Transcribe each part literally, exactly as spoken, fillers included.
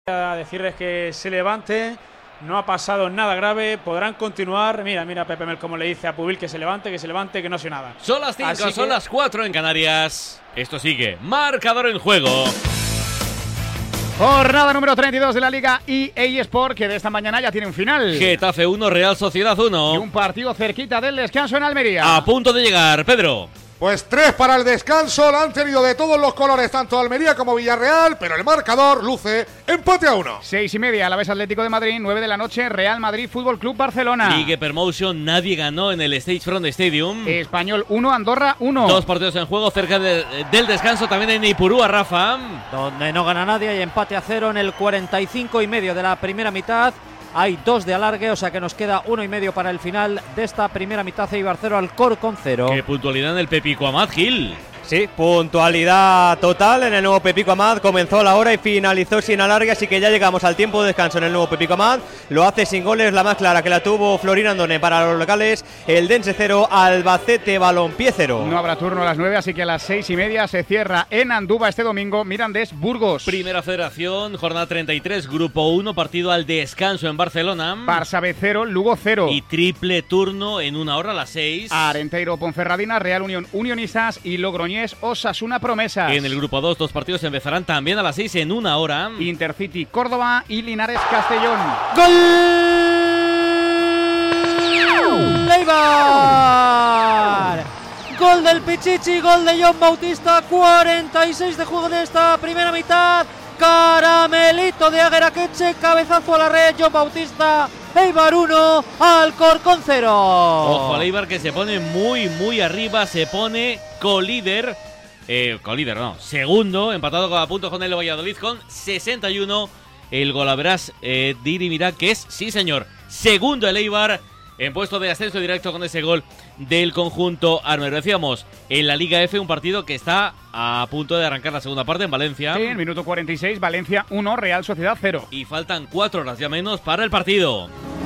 A decirles que se levante, no ha pasado nada grave, podrán continuar. Mira, mira Pepe Mel como le dice a Pubil que se levante, que se levante, que no sé nada. Son las cinco, Así son que... las cuatro en Canarias. Esto sigue, marcador en juego. Jornada número treinta y dos de la Liga E A Sport, que de esta mañana ya tiene un final. Getafe uno, Real Sociedad uno. Y un partido cerquita del descanso en Almería. A punto de llegar, Pedro. Pues tres para el descanso, la han tenido de todos los colores, tanto Almería como Villarreal, pero el marcador luce empate a uno. Seis y media, Alavés Atlético de Madrid, nueve de la noche, Real Madrid Fútbol Club Barcelona. Ligue Promotion, nadie ganó en el Stage Front Stadium. Español uno, Andorra uno. Dos partidos en juego cerca de, del descanso, también en Ipurúa, Rafa. Donde no gana nadie, hay empate a cero en el cuarenta y cinco y medio de la primera mitad. Hay dos de alargue, o sea que nos queda uno y medio para el final de esta primera mitad. Eibar cero, Alcorcón cero. Qué puntualidad en el Pepico Amat, Gil. Sí, puntualidad total en el nuevo Pepico Amat. Comenzó la hora y finalizó sin alargue, así que ya llegamos al tiempo de descanso en el nuevo Pepico Amat. Lo hace sin goles, la más clara que la tuvo Florín Andone para los locales. El Dense cero, Albacete Balompié cero. No habrá turno a las nueve, así que a las seis y media se cierra en Andúba este domingo Mirandés Burgos. Primera Federación, jornada treinta y tres, grupo uno, partido al descanso en Barcelona. Barça B cero, Lugo cero. Y triple turno en una hora a las seis. Arenteiro Ponferradina, Real Unión Unionistas y Logroñés Osasuna Promesas. En el grupo dos, dos partidos empezarán también a las seis en una hora. Intercity Córdoba y Linares Castellón. ¡Gol! ¡Eibar! Gol del Pichichi, gol de John Bautista, cuarenta y seis de juego de esta primera mitad. Caramelito de Agueraqueche, cabezazo a la red, John Bautista. Eibar uno, Alcorcón cero. Ojo al Eibar que se pone muy, muy arriba, se pone colíder. Eh, colíder, no, segundo, empatado a puntos con el Valladolid con sesenta y uno. El golaveras eh, dirimirá que es, sí señor, segundo el Eibar en puesto de ascenso directo con ese gol del conjunto armero. Decíamos, en la Liga F un partido que está a punto de arrancar la segunda parte en Valencia. Sí, en el minuto cuarenta y seis, Valencia uno, Real Sociedad cero. Y faltan cuatro horas ya menos para el partido.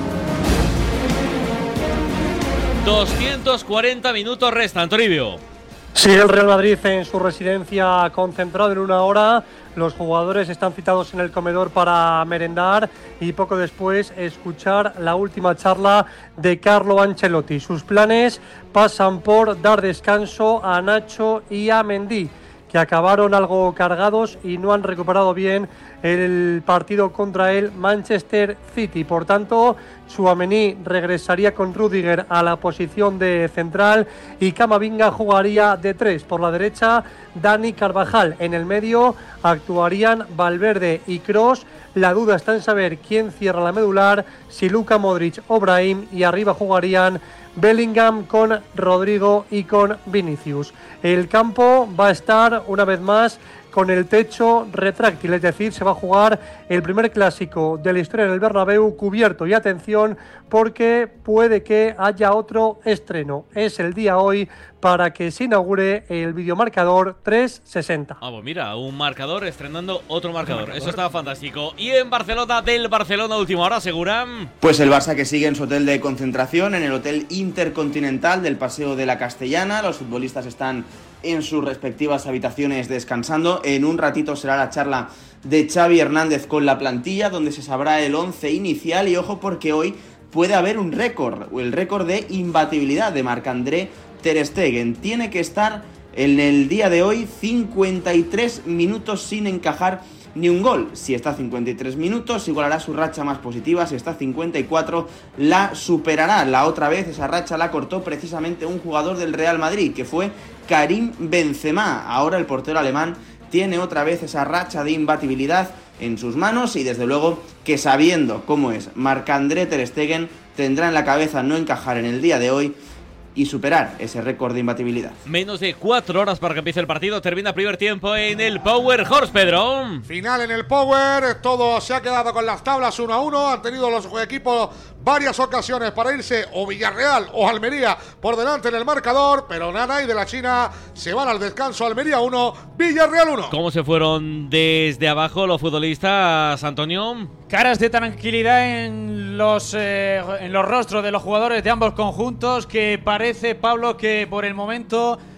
doscientos cuarenta minutos restan, Toribio. Sí, el Real Madrid en su residencia concentrado en una hora. Los jugadores están citados en el comedor para merendar y poco después escuchar la última charla de Carlo Ancelotti. Sus planes pasan por dar descanso a Nacho y a Mendy, que acabaron algo cargados y no han recuperado bien el partido contra el Manchester City. Por tanto, Tchouaméni regresaría con Rüdiger a la posición de central y Camavinga jugaría de tres. Por la derecha, Dani Carvajal. En el medio actuarían Valverde y Kroos. La duda está en saber quién cierra la medular, si Luka Modric o Brahim, y arriba jugarían Bellingham con Rodrigo y con Vinicius. El campo va a estar una vez más con el techo retráctil, es decir, se va a jugar el primer clásico de la historia en el Bernabéu cubierto. Y atención, porque puede que haya otro estreno. Es el día hoy para que se inaugure el videomarcador trescientos sesenta. Ah, pues mira, un marcador estrenando otro marcador. Eso estaba fantástico. Y en Barcelona, del Barcelona, última hora, ¿aseguran? Pues el Barça que sigue en su hotel de concentración, en el Hotel Intercontinental del Paseo de la Castellana. Los futbolistas están en sus respectivas habitaciones descansando. En un ratito será la charla de Xavi Hernández con la plantilla, donde se sabrá el once inicial. Y ojo, porque hoy puede haber un récord, el récord de imbatibilidad de Marc-André Ter Stegen. Tiene que estar en el día de hoy cincuenta y tres minutos sin encajar ni un gol. Si está a cincuenta y tres minutos, igualará su racha más positiva. Si está a cincuenta y cuatro, la superará. La otra vez esa racha la cortó precisamente un jugador del Real Madrid, que fue Karim Benzema. Ahora el portero alemán tiene otra vez esa racha de imbatibilidad en sus manos, y desde luego que, sabiendo cómo es Marc-André Ter Stegen, tendrá en la cabeza no encajar en el día de hoy y superar ese récord de imbatibilidad. Menos de cuatro horas para que empiece el partido. Termina primer tiempo en el Power Horse, Pedro. Final en el Power, todo se ha quedado con las tablas uno a uno. Han tenido los equipos varias ocasiones para irse o Villarreal o Almería por delante en el marcador, pero nada, y de la China se van al descanso. Almería uno, Villarreal uno. ¿Cómo se fueron desde abajo los futbolistas, Antonio? Caras de tranquilidad en los, eh, en los rostros de los jugadores de ambos conjuntos, que parece, Pablo, que por el momento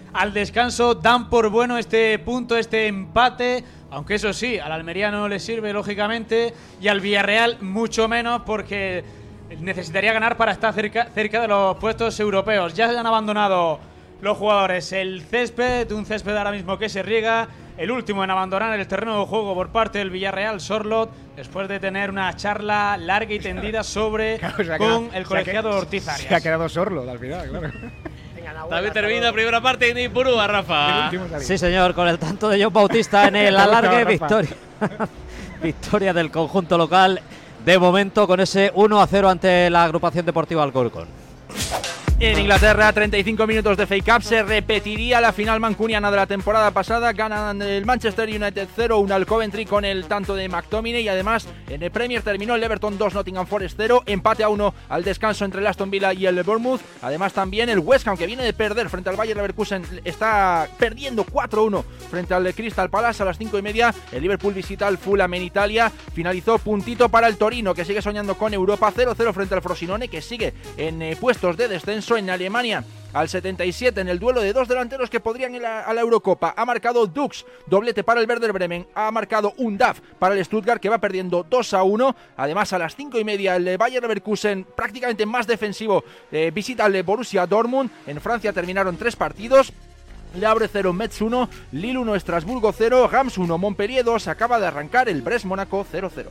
al descanso. Dan por bueno este punto, este empate, aunque eso sí, al Almería no le sirve lógicamente y al Villarreal mucho menos, porque necesitaría ganar para estar cerca, cerca de los puestos europeos. Ya se han abandonado los jugadores el césped, un césped ahora mismo que se riega. El último en abandonar el terreno de juego por parte del Villarreal, Sorlot, después de tener una charla larga y tendida sobre claro, con quedado, el colegiado Ortiz Arias. Se ha quedado Sorlot al final, claro. También termina primera parte en Ipurúa, Rafa. Sí, señor, con el tanto de John Bautista en el alargue, victoria. Victoria del conjunto local, de momento con ese uno a cero ante la agrupación deportiva Alcorcón. En Inglaterra, treinta y cinco minutos de fake up, se repetiría la final mancuniana de la temporada pasada. Ganan el Manchester United cero uno al Coventry con el tanto de McTominay, y además en el Premier terminó el Everton dos, Nottingham Forest cero, empate a uno al descanso entre el Aston Villa y el Bournemouth. Además también el West Ham, que viene de perder frente al Bayer Leverkusen, está perdiendo cuatro uno frente al Crystal Palace a las cinco y media. El Liverpool visita al Fulham en Italia. Finalizó puntito para el Torino, que sigue soñando con Europa, cero cero frente al Frosinone, que sigue en eh, puestos de descenso. En Alemania, al setenta y siete, en el duelo de dos delanteros que podrían ir a, a la Eurocopa, ha marcado Dux, doblete para el Werder Bremen, ha marcado un D A F para el Stuttgart, que va perdiendo dos a uno. Además, a las cinco y media, el Bayer Leverkusen, prácticamente más defensivo, eh, visita al Borussia Dortmund. En Francia terminaron tres partidos. Le Havre cero, Metz uno, Lille uno, Estrasburgo cero, Reims uno, Montpellier dos. Acaba de arrancar el Brest Mónaco cero cero.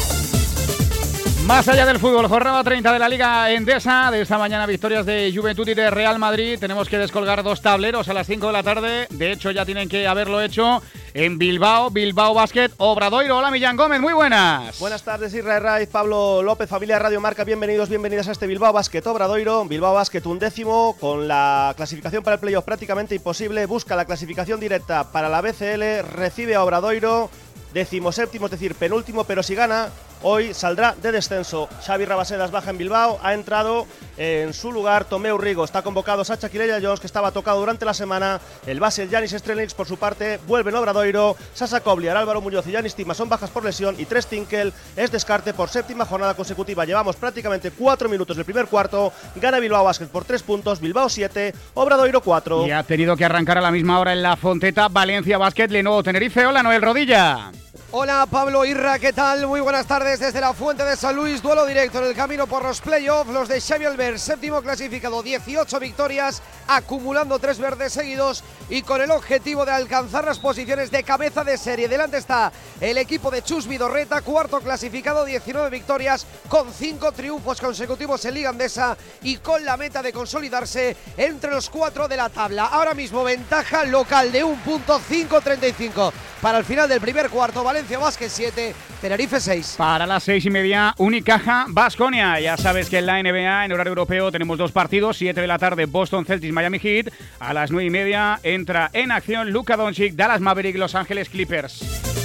Más allá del fútbol, jornada treinta de la Liga Endesa. De esta mañana, victorias de Juventud y de Real Madrid. Tenemos que descolgar dos tableros a las cinco de la tarde. De hecho, ya tienen que haberlo hecho en Bilbao. Bilbao Basket, Obradoiro. Hola, Millán Gómez, muy buenas. Buenas tardes, Israel Raiz, Pablo López, familia Radio Marca. Bienvenidos, bienvenidas a este Bilbao Basket Obradoiro. Bilbao Basket undécimo, con la clasificación para el playoff prácticamente imposible. Busca la clasificación directa para la B C L. Recibe a Obradoiro. Decimoséptimo, es decir, penúltimo, pero si gana, hoy saldrá de descenso. Xavi Rabasedas baja en Bilbao, ha entrado en su lugar Tomeu Rigo. Está convocado Sacha Quireya Jones, que estaba tocado durante la semana. El base Yanis Strelniks, por su parte, vuelve en Obradoiro. Sasa Kobliar, Álvaro Muñoz y Yanis Tima son bajas por lesión, y Tres Tinkel es descarte por séptima jornada consecutiva. Llevamos prácticamente cuatro minutos del primer cuarto. Gana Bilbao Basket por tres puntos, Bilbao siete, Obradoiro cuatro. Y ha tenido que arrancar a la misma hora en la Fonteta. Valencia Basket, Lenovo Tenerife. Hola, Noel Rodilla. Hola Pablo, Irra, ¿qué tal? Muy buenas tardes desde la Fuente de San Luis. Duelo directo en el camino por los playoffs. Los de Xavi Albert, séptimo clasificado, dieciocho victorias, acumulando tres verdes seguidos y con el objetivo de alcanzar las posiciones de cabeza de serie. Delante está el equipo de Chus Vidorreta, cuarto clasificado, diecinueve victorias, con cinco triunfos consecutivos en Liga Endesa y con la meta de consolidarse entre los cuatro de la tabla. Ahora mismo ventaja local de un punto, cinco treinta y cinco para el final del primer cuarto. Valencia Basket siete, Tenerife seis. Para las seis y media, Unicaja Baskonia. Ya sabes que en la N B A, en horario europeo, tenemos dos partidos. siete de la tarde, Boston Celtics, Miami Heat. A las nueve y media entra en acción Luka Doncic, Dallas Maverick, Los Ángeles Clippers.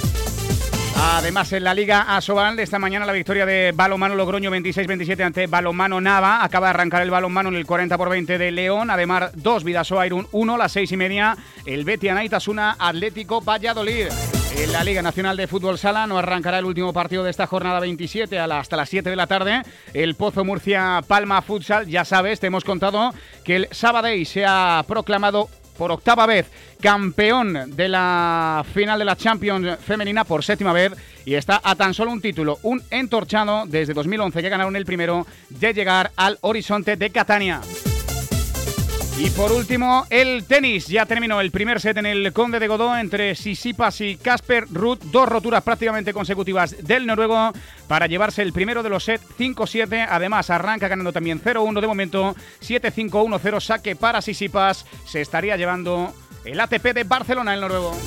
Además, en la Liga Asobal, de esta mañana la victoria de Balonmano Logroño veintiséis veintisiete ante Balonmano Nava. Acaba de arrancar el Balonmano en el cuarenta por veinte de León. Además, dos Vidasoa Irún uno, las seis y media, el Betis Anaitasuna Atlético Valladolid. En la Liga Nacional de Fútbol Sala no arrancará el último partido de esta jornada veintisiete a la, hasta las siete de la tarde. El Pozo Murcia Palma Futsal. Ya sabes, te hemos contado que el Sabadell se ha proclamado por octava vez campeón de la final de la Champions femenina por séptima vez y está a tan solo un título, un entorchado desde dos mil once que ganaron el primero, de llegar al horizonte de Catania. Y por último, el tenis. Ya terminó el primer set en el Conde de Godó entre Tsitsipas y Casper Ruud. Dos roturas prácticamente consecutivas del noruego para llevarse el primero de los sets cinco siete. Además, arranca ganando también cero uno de momento. siete cinco uno cero saque para Tsitsipas. Se estaría llevando el A T P de Barcelona, el noruego.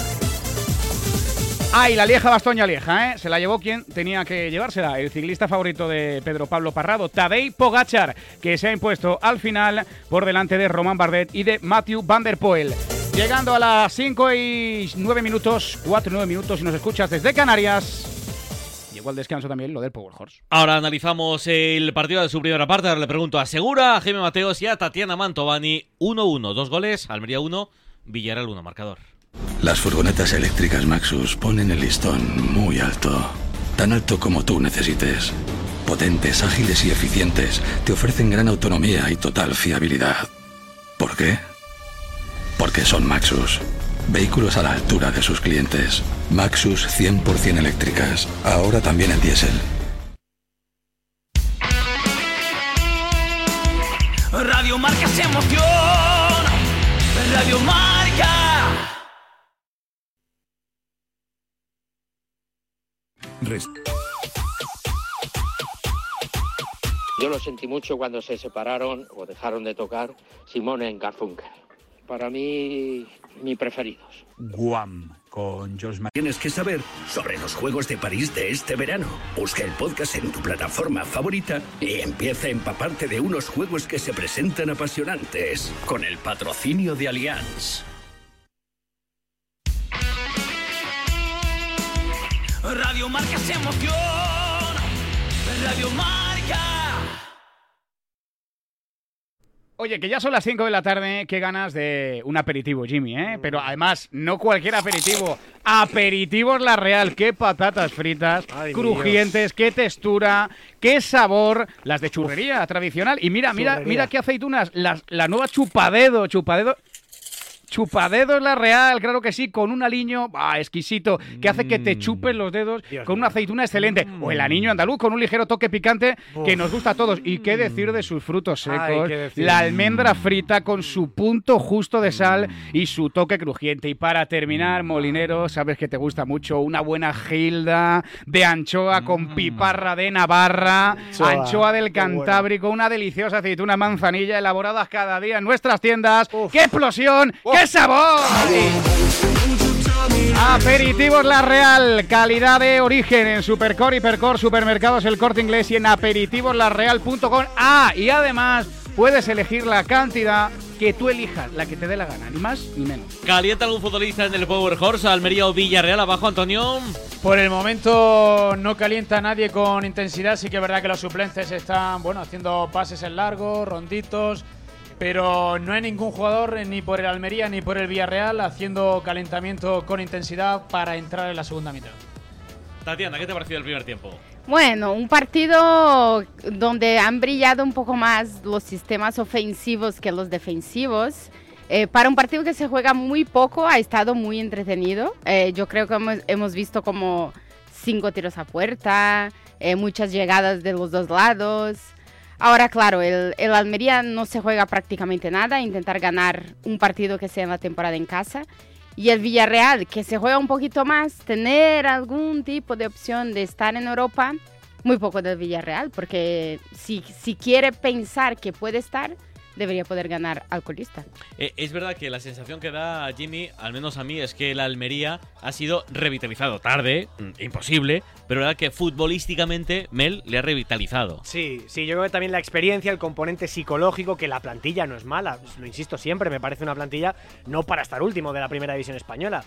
Ah, y la Lieja Bastoña Lieja, ¿eh? Se la llevó quien tenía que llevársela, el ciclista favorito de Pedro Pablo Parrado, Tadej Pogačar, que se ha impuesto al final por delante de Román Bardet y de Mathieu van der Poel. Llegando a las cinco y nueve minutos, cuatro y nueve minutos, si nos escuchas desde Canarias. Llegó al descanso también lo del Power Horse. Ahora analizamos el partido de su primera parte. Ahora le pregunto a Segura, a Jaime Mateos y a Tatiana Mantovani. uno uno, dos goles, Almería uno, Villarreal uno, marcador. Las furgonetas eléctricas Maxus ponen el listón muy alto. Tan alto como tú necesites. Potentes, ágiles y eficientes. Te ofrecen gran autonomía y total fiabilidad. ¿Por qué? Porque son Maxus. Vehículos a la altura de sus clientes. Maxus cien por ciento eléctricas. Ahora también en diésel. Radio Marca se emociona. Radio Marca. Res- Yo lo sentí mucho cuando se separaron o dejaron de tocar Simone y Garfunkel. Para mí, mis preferidos. Guam, con George Ma- Tienes que saber sobre los Juegos de París de este verano. Busca el podcast en tu plataforma favorita y empieza a empaparte de unos juegos que se presentan apasionantes con el patrocinio de Allianz. Radio Marca se emociona. Radio Marca. Oye, que ya son las cinco de la tarde, qué ganas de un aperitivo, Jimmy, ¿eh? Pero además, no cualquier aperitivo. Aperitivos La Real, qué patatas fritas, Ay, crujientes, qué textura, qué sabor, las de churrería Uf. tradicional. Y mira, mira, churrería. mira qué aceitunas, las, la nueva chupadedo, chupadedo... Chupadedos La Real, claro que sí, con un aliño ah, exquisito que hace que te chupes los dedos, Dios con una aceituna excelente. Mm. O el aliño andaluz con un ligero toque picante Uf. que nos gusta a todos. Y qué decir de sus frutos secos. Ay, la almendra frita con su punto justo de sal y su toque crujiente. Y para terminar, molinero, sabes que te gusta mucho una buena gilda de anchoa con piparra de Navarra, anchoa, anchoa del Cantábrico, bueno. Una deliciosa aceituna manzanilla elaboradas cada día en nuestras tiendas. Uf. ¡Qué explosión! Uf. ¡Qué sabor! Aperitivos La Real, calidad de origen en Supercore, Hipercore, Supermercados El Corte Inglés y en aperitivos la real punto com. Ah, y además puedes elegir la cantidad que tú elijas, la que te dé la gana, ni más ni menos. ¿Calienta algún futbolista en el Power Horse? Almería o Villarreal abajo, Antonio. Por el momento no calienta nadie con intensidad, sí que es verdad que los suplentes están, bueno, haciendo pases en largo, ronditos. Pero no hay ningún jugador, ni por el Almería ni por el Villarreal, haciendo calentamiento con intensidad para entrar en la segunda mitad. Tatiana, ¿qué te ha parecido el primer tiempo? Bueno, un partido donde han brillado un poco más los sistemas ofensivos que los defensivos. Eh, para un partido que se juega muy poco, ha estado muy entretenido. Eh, yo creo que hemos, hemos visto como cinco tiros a puerta, eh, muchas llegadas de los dos lados. Ahora, claro, el, el Almería no se juega prácticamente nada, intentar ganar un partido que sea en la temporada en casa. Y el Villarreal, que se juega un poquito más, tener algún tipo de opción de estar en Europa, muy poco del Villarreal, porque si, si quiere pensar que puede estar, debería poder ganar al colista. Eh, es verdad que la sensación que da Jimmy, al menos a mí, es que el Almería ha sido revitalizado tarde, imposible, pero la verdad que futbolísticamente Mel le ha revitalizado. Sí, sí, yo creo que también la experiencia, el componente psicológico, que la plantilla no es mala, lo insisto siempre, me parece una plantilla no para estar último de la primera división española.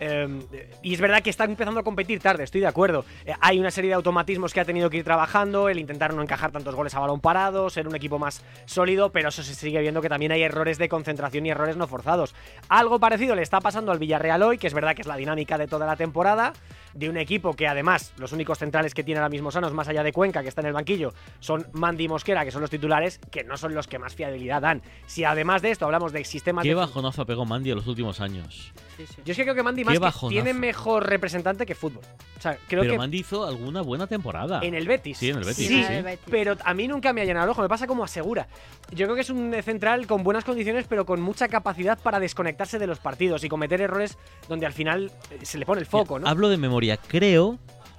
Eh, y es verdad que está empezando a competir tarde, estoy de acuerdo. Eh, hay una serie de automatismos que ha tenido que ir trabajando, el intentar no encajar tantos goles a balón parado, ser un equipo más sólido, pero eso se sigue viendo que también hay errores de concentración y errores no forzados. Algo parecido le está pasando al Villarreal hoy, que es verdad que es la dinámica de toda la temporada, de un equipo que además los únicos centrales que tiene ahora mismo sanos, más allá de Cuenca, que está en el banquillo, son Mandy y Mosquera, que son los titulares, que no son los que más fiabilidad dan. Si además de esto hablamos de sistemas... ¿Qué de... bajonazo pegó Mandy en los últimos años? Sí, sí. Yo es que creo que Mandy más que tiene mejor representante que fútbol. O sea, creo pero que Mandy hizo alguna buena temporada. En el Betis. Sí, en el Betis. Sí, sí, sí. Pero a mí nunca me ha llenado el ojo, me pasa como asegura. Yo creo que es un central con buenas condiciones, pero con mucha capacidad para desconectarse de los partidos y cometer errores donde al final se le pone el foco, ¿no? Hablo de memoria, creo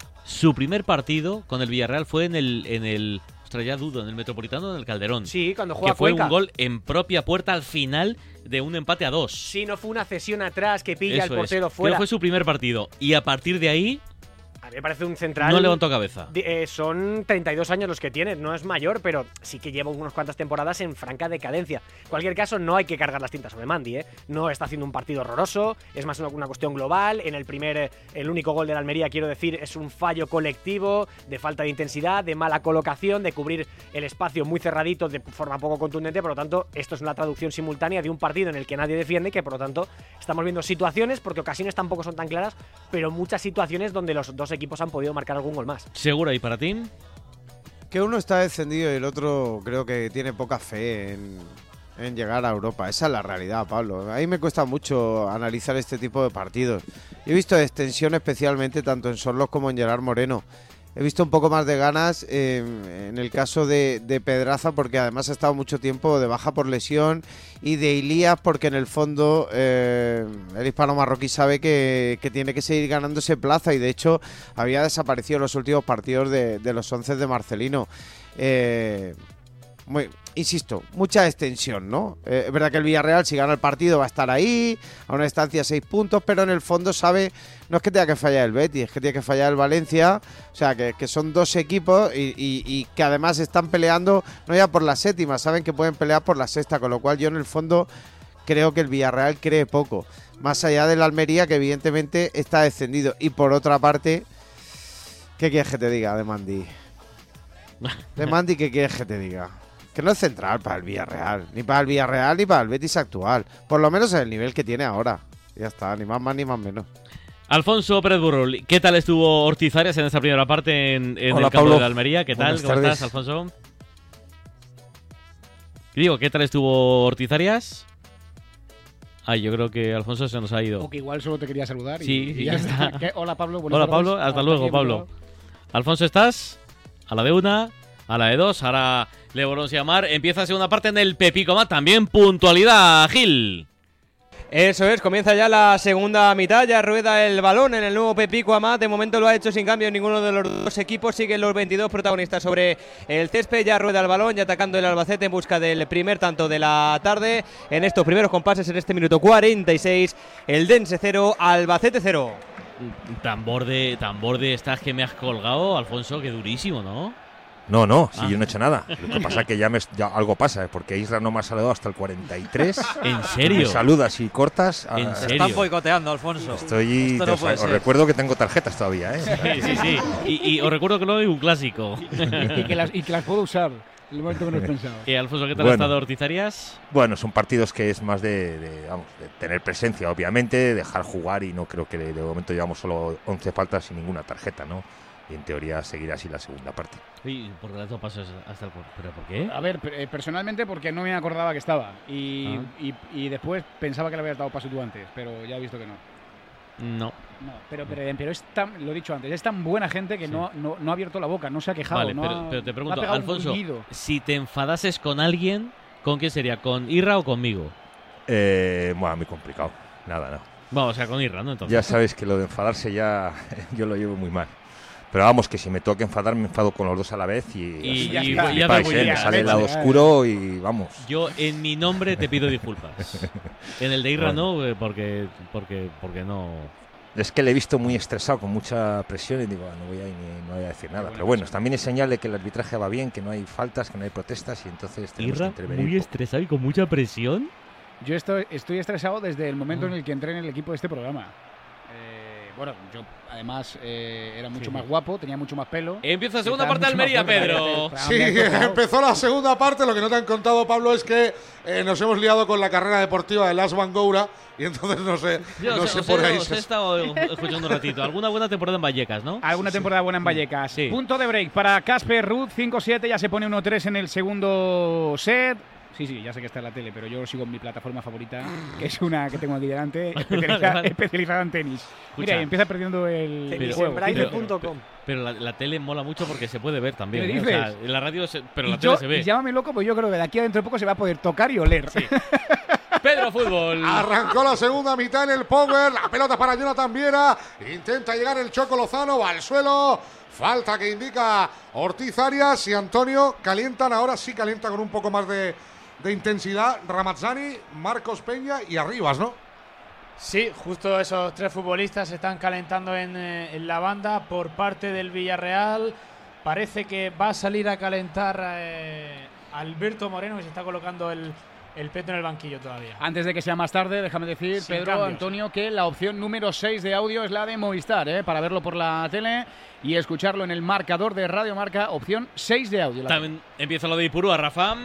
su primer partido con el Villarreal fue en el en el ostras, ya dudo, en el Metropolitano o en el Calderón. Sí, cuando juega que fue Cuenca. Un gol en propia puerta al final de un empate a dos. Sí, no fue una cesión atrás que pilla Eso al portero es. fuera. Pero fue su primer partido y a partir de ahí a mí me parece un central... No levantó cabeza. Eh, son treinta y dos años los que tiene, no es mayor, pero sí que lleva unas cuantas temporadas en franca decadencia. En cualquier caso, no hay que cargar las tintas sobre Mandy, ¿eh? No está haciendo un partido horroroso, es más una, una cuestión global. En el primer, el único gol de la Almería, quiero decir, es un fallo colectivo, de falta de intensidad, de mala colocación, de cubrir el espacio muy cerradito de forma poco contundente. Por lo tanto, esto es una traducción simultánea de un partido en el que nadie defiende, que por lo tanto estamos viendo situaciones, porque ocasiones tampoco son tan claras, pero muchas situaciones donde los dos equipos han podido marcar algún gol más. ¿Seguro? ¿Y para ti? Que uno está descendido y el otro creo que tiene poca fe en, en llegar a Europa. Esa es la realidad, Pablo. A mí me cuesta mucho analizar este tipo de partidos. Yo he visto extensión especialmente tanto en Sorlos como en Gerard Moreno. He visto un poco más de ganas eh, en el caso de, de Pedraza, porque además ha estado mucho tiempo de baja por lesión, y de Ilías porque en el fondo eh, el hispano marroquí sabe que, que tiene que seguir ganándose plaza, y de hecho había desaparecido en los últimos partidos de, de los once de Marcelino. Eh, muy, insisto, mucha extensión, ¿no? Eh, es verdad que el Villarreal, si gana el partido, va a estar ahí, a una estancia de seis puntos, pero en el fondo sabe, no es que tenga que fallar el Betis, es que tiene que fallar el Valencia, o sea, que, que son dos equipos y, y, y que además están peleando, no ya por la séptima, saben que pueden pelear por la sexta, con lo cual yo en el fondo creo que el Villarreal cree poco, más allá del Almería, que evidentemente está descendido. Y por otra parte, ¿qué quieres que te diga de Mandi? De Mandi, ¿qué quieres que te diga? Que no es central para el Villarreal, ni para el Villarreal ni para el Betis actual, por lo menos en el nivel que tiene ahora. Ya está, ni más más ni más menos. Alfonso Pérez Burrul, ¿qué tal estuvo Ortiz Arias en esa primera parte en, en Hola, el campo Pablo. de la Almería? ¿Qué tal? Buenas ¿Cómo tardes. estás, Alfonso? Digo, ¿qué tal estuvo Ortiz Arias? Ay, yo creo que Alfonso se nos ha ido. O que igual solo te quería saludar. Y, Sí, y y ya ya está. está. ¿Qué? Hola, Pablo. buenas Hola, tardes. Pablo. Hasta Hasta luego, aquí, Pablo. Alfonso, ¿estás? A la de una, a la de dos. Ahora le volvemos a llamar. Empieza la segunda parte en el Pepico Mat. También puntualidad, Gil. Eso es, comienza ya la segunda mitad, ya rueda el balón en el nuevo Pepico Amat. De momento lo ha hecho sin cambio ninguno de los dos equipos, siguen los veintidós protagonistas sobre el césped, ya rueda el balón, ya atacando el Albacete en busca del primer tanto de la tarde. En estos primeros compases, en este minuto cuarenta y seis, el Dense cero, Albacete cero. Tambor de, tambor de estas que me has colgado, Alfonso, que durísimo, ¿no? No, no, si Ah. yo no he hecho nada. Lo que pasa es que ya, me, ya algo pasa, ¿eh? Porque Isra no me ha saludado hasta el cuarenta y tres. ¿En serio? Me saludas y cortas. ¿En ah, serio? Están boicoteando, Alfonso. Estoy. Esto no os, puede os ser. recuerdo que tengo tarjetas todavía, ¿eh? Sí, sí, sí. Y, y os recuerdo que no hay un clásico. Y que, las, y que las puedo usar en el momento que no he pensado. Eh, Alfonso, ¿qué tal Bueno. ha estado Ortiz Arias? Bueno, son partidos que es más de, de, vamos, de tener presencia, obviamente, dejar jugar, y no creo que de, de momento llevamos solo once faltas sin ninguna tarjeta, ¿no? Y en teoría seguirá así la segunda parte. Sí, por relato pasos hasta el... ¿Pero por qué? A ver, eh, personalmente porque no me acordaba que estaba. Y, Ah. y, y después pensaba que le habías dado paso tú antes, pero ya he visto que no. No. No, pero, pero, pero es tan, lo he dicho antes, es tan buena gente que no, no, no ha abierto la boca, no se ha quejado. Vale, no pero, ha- pero te no ha pregunto, pegado un Alfonso, gruñido. si te enfadases con alguien, ¿con quién sería? ¿Con Irra o conmigo? Eh, bueno, muy complicado. Nada, no. Vamos, o sea, con Irra, ¿no? Entonces. Ya sabes que lo de enfadarse ya yo lo llevo muy mal. Pero vamos, que si me toca enfadar, me enfado con los dos a la vez y, Y- así, y- así, y ya flipáis, te ¿eh? voy Me a- sale el vale, lado vale. oscuro y vamos. Yo, en mi nombre, te pido disculpas. En el de Irra Bueno. no, eh, porque, porque, porque no... Es que le he visto muy estresado, con mucha presión, y digo, ah, no voy a, ni- no voy a decir nada. Pero bueno, también es señal de que el arbitraje va bien, que no hay faltas, que no hay protestas, y entonces tenemos Irra, que intervenir. muy estresado y con mucha presión. Yo estoy, estoy estresado desde el momento Ah. en el que entré en el equipo de este programa. Eh, bueno, yo además eh, era mucho Sí. más guapo, tenía mucho más pelo. Empieza la Y segunda estaba parte de mucho más Almería, fuerte. Pedro. Ah, Sí, me ha tocado. empezó la segunda parte. Lo que no te han contado, Pablo, es que eh, nos hemos liado con la carrera deportiva de Las Van Goura y entonces no sé, Yo no os, sé os por he, ahí. os he se- estado escuchando un ratito. Alguna buena temporada en Vallecas, ¿no? Alguna temporada buena en Vallecas. Sí. Punto de break para Casper Ruud, cinco siete, ya se pone uno tres en el segundo set. Sí, sí, ya sé que está en la tele, pero yo sigo en mi plataforma favorita, que es una que tengo aquí delante, especializa- Vale, vale. especializada en tenis. Escucha. Mira, y empieza perdiendo el, el Tenis juego. en braille Pero- punto com. Pero la, la tele mola mucho porque se puede ver también. ¿Qué ¿eh? O sea, dices? en la radio, se- pero y la yo- tele se ve. y llámame loco, pues yo creo que de aquí a dentro de poco se va a poder tocar y oler. Pedro Fútbol. Arrancó la segunda mitad en el Power. La pelota para Jonathan Viera. Intenta llegar el Choco Lozano. Va al suelo. Falta que indica Ortiz Arias. Y Antonio calientan. Ahora sí calienta con un poco más de, de intensidad. Ramazzani, Marcos Peña y Arribas, ¿no? Sí, justo esos tres futbolistas se están calentando en, eh, en la banda por parte del Villarreal. Parece que va a salir a calentar eh, Alberto Moreno, que se está colocando el, el peto en el banquillo todavía. Antes de que sea más tarde, déjame decir, Sin Pedro, cambios. Antonio, que la opción número seis de audio es la de Movistar, ¿eh? Para verlo por la tele y escucharlo en el marcador de Radio Marca, opción seis de audio. La También empieza lo de Ipurúa, Rafa.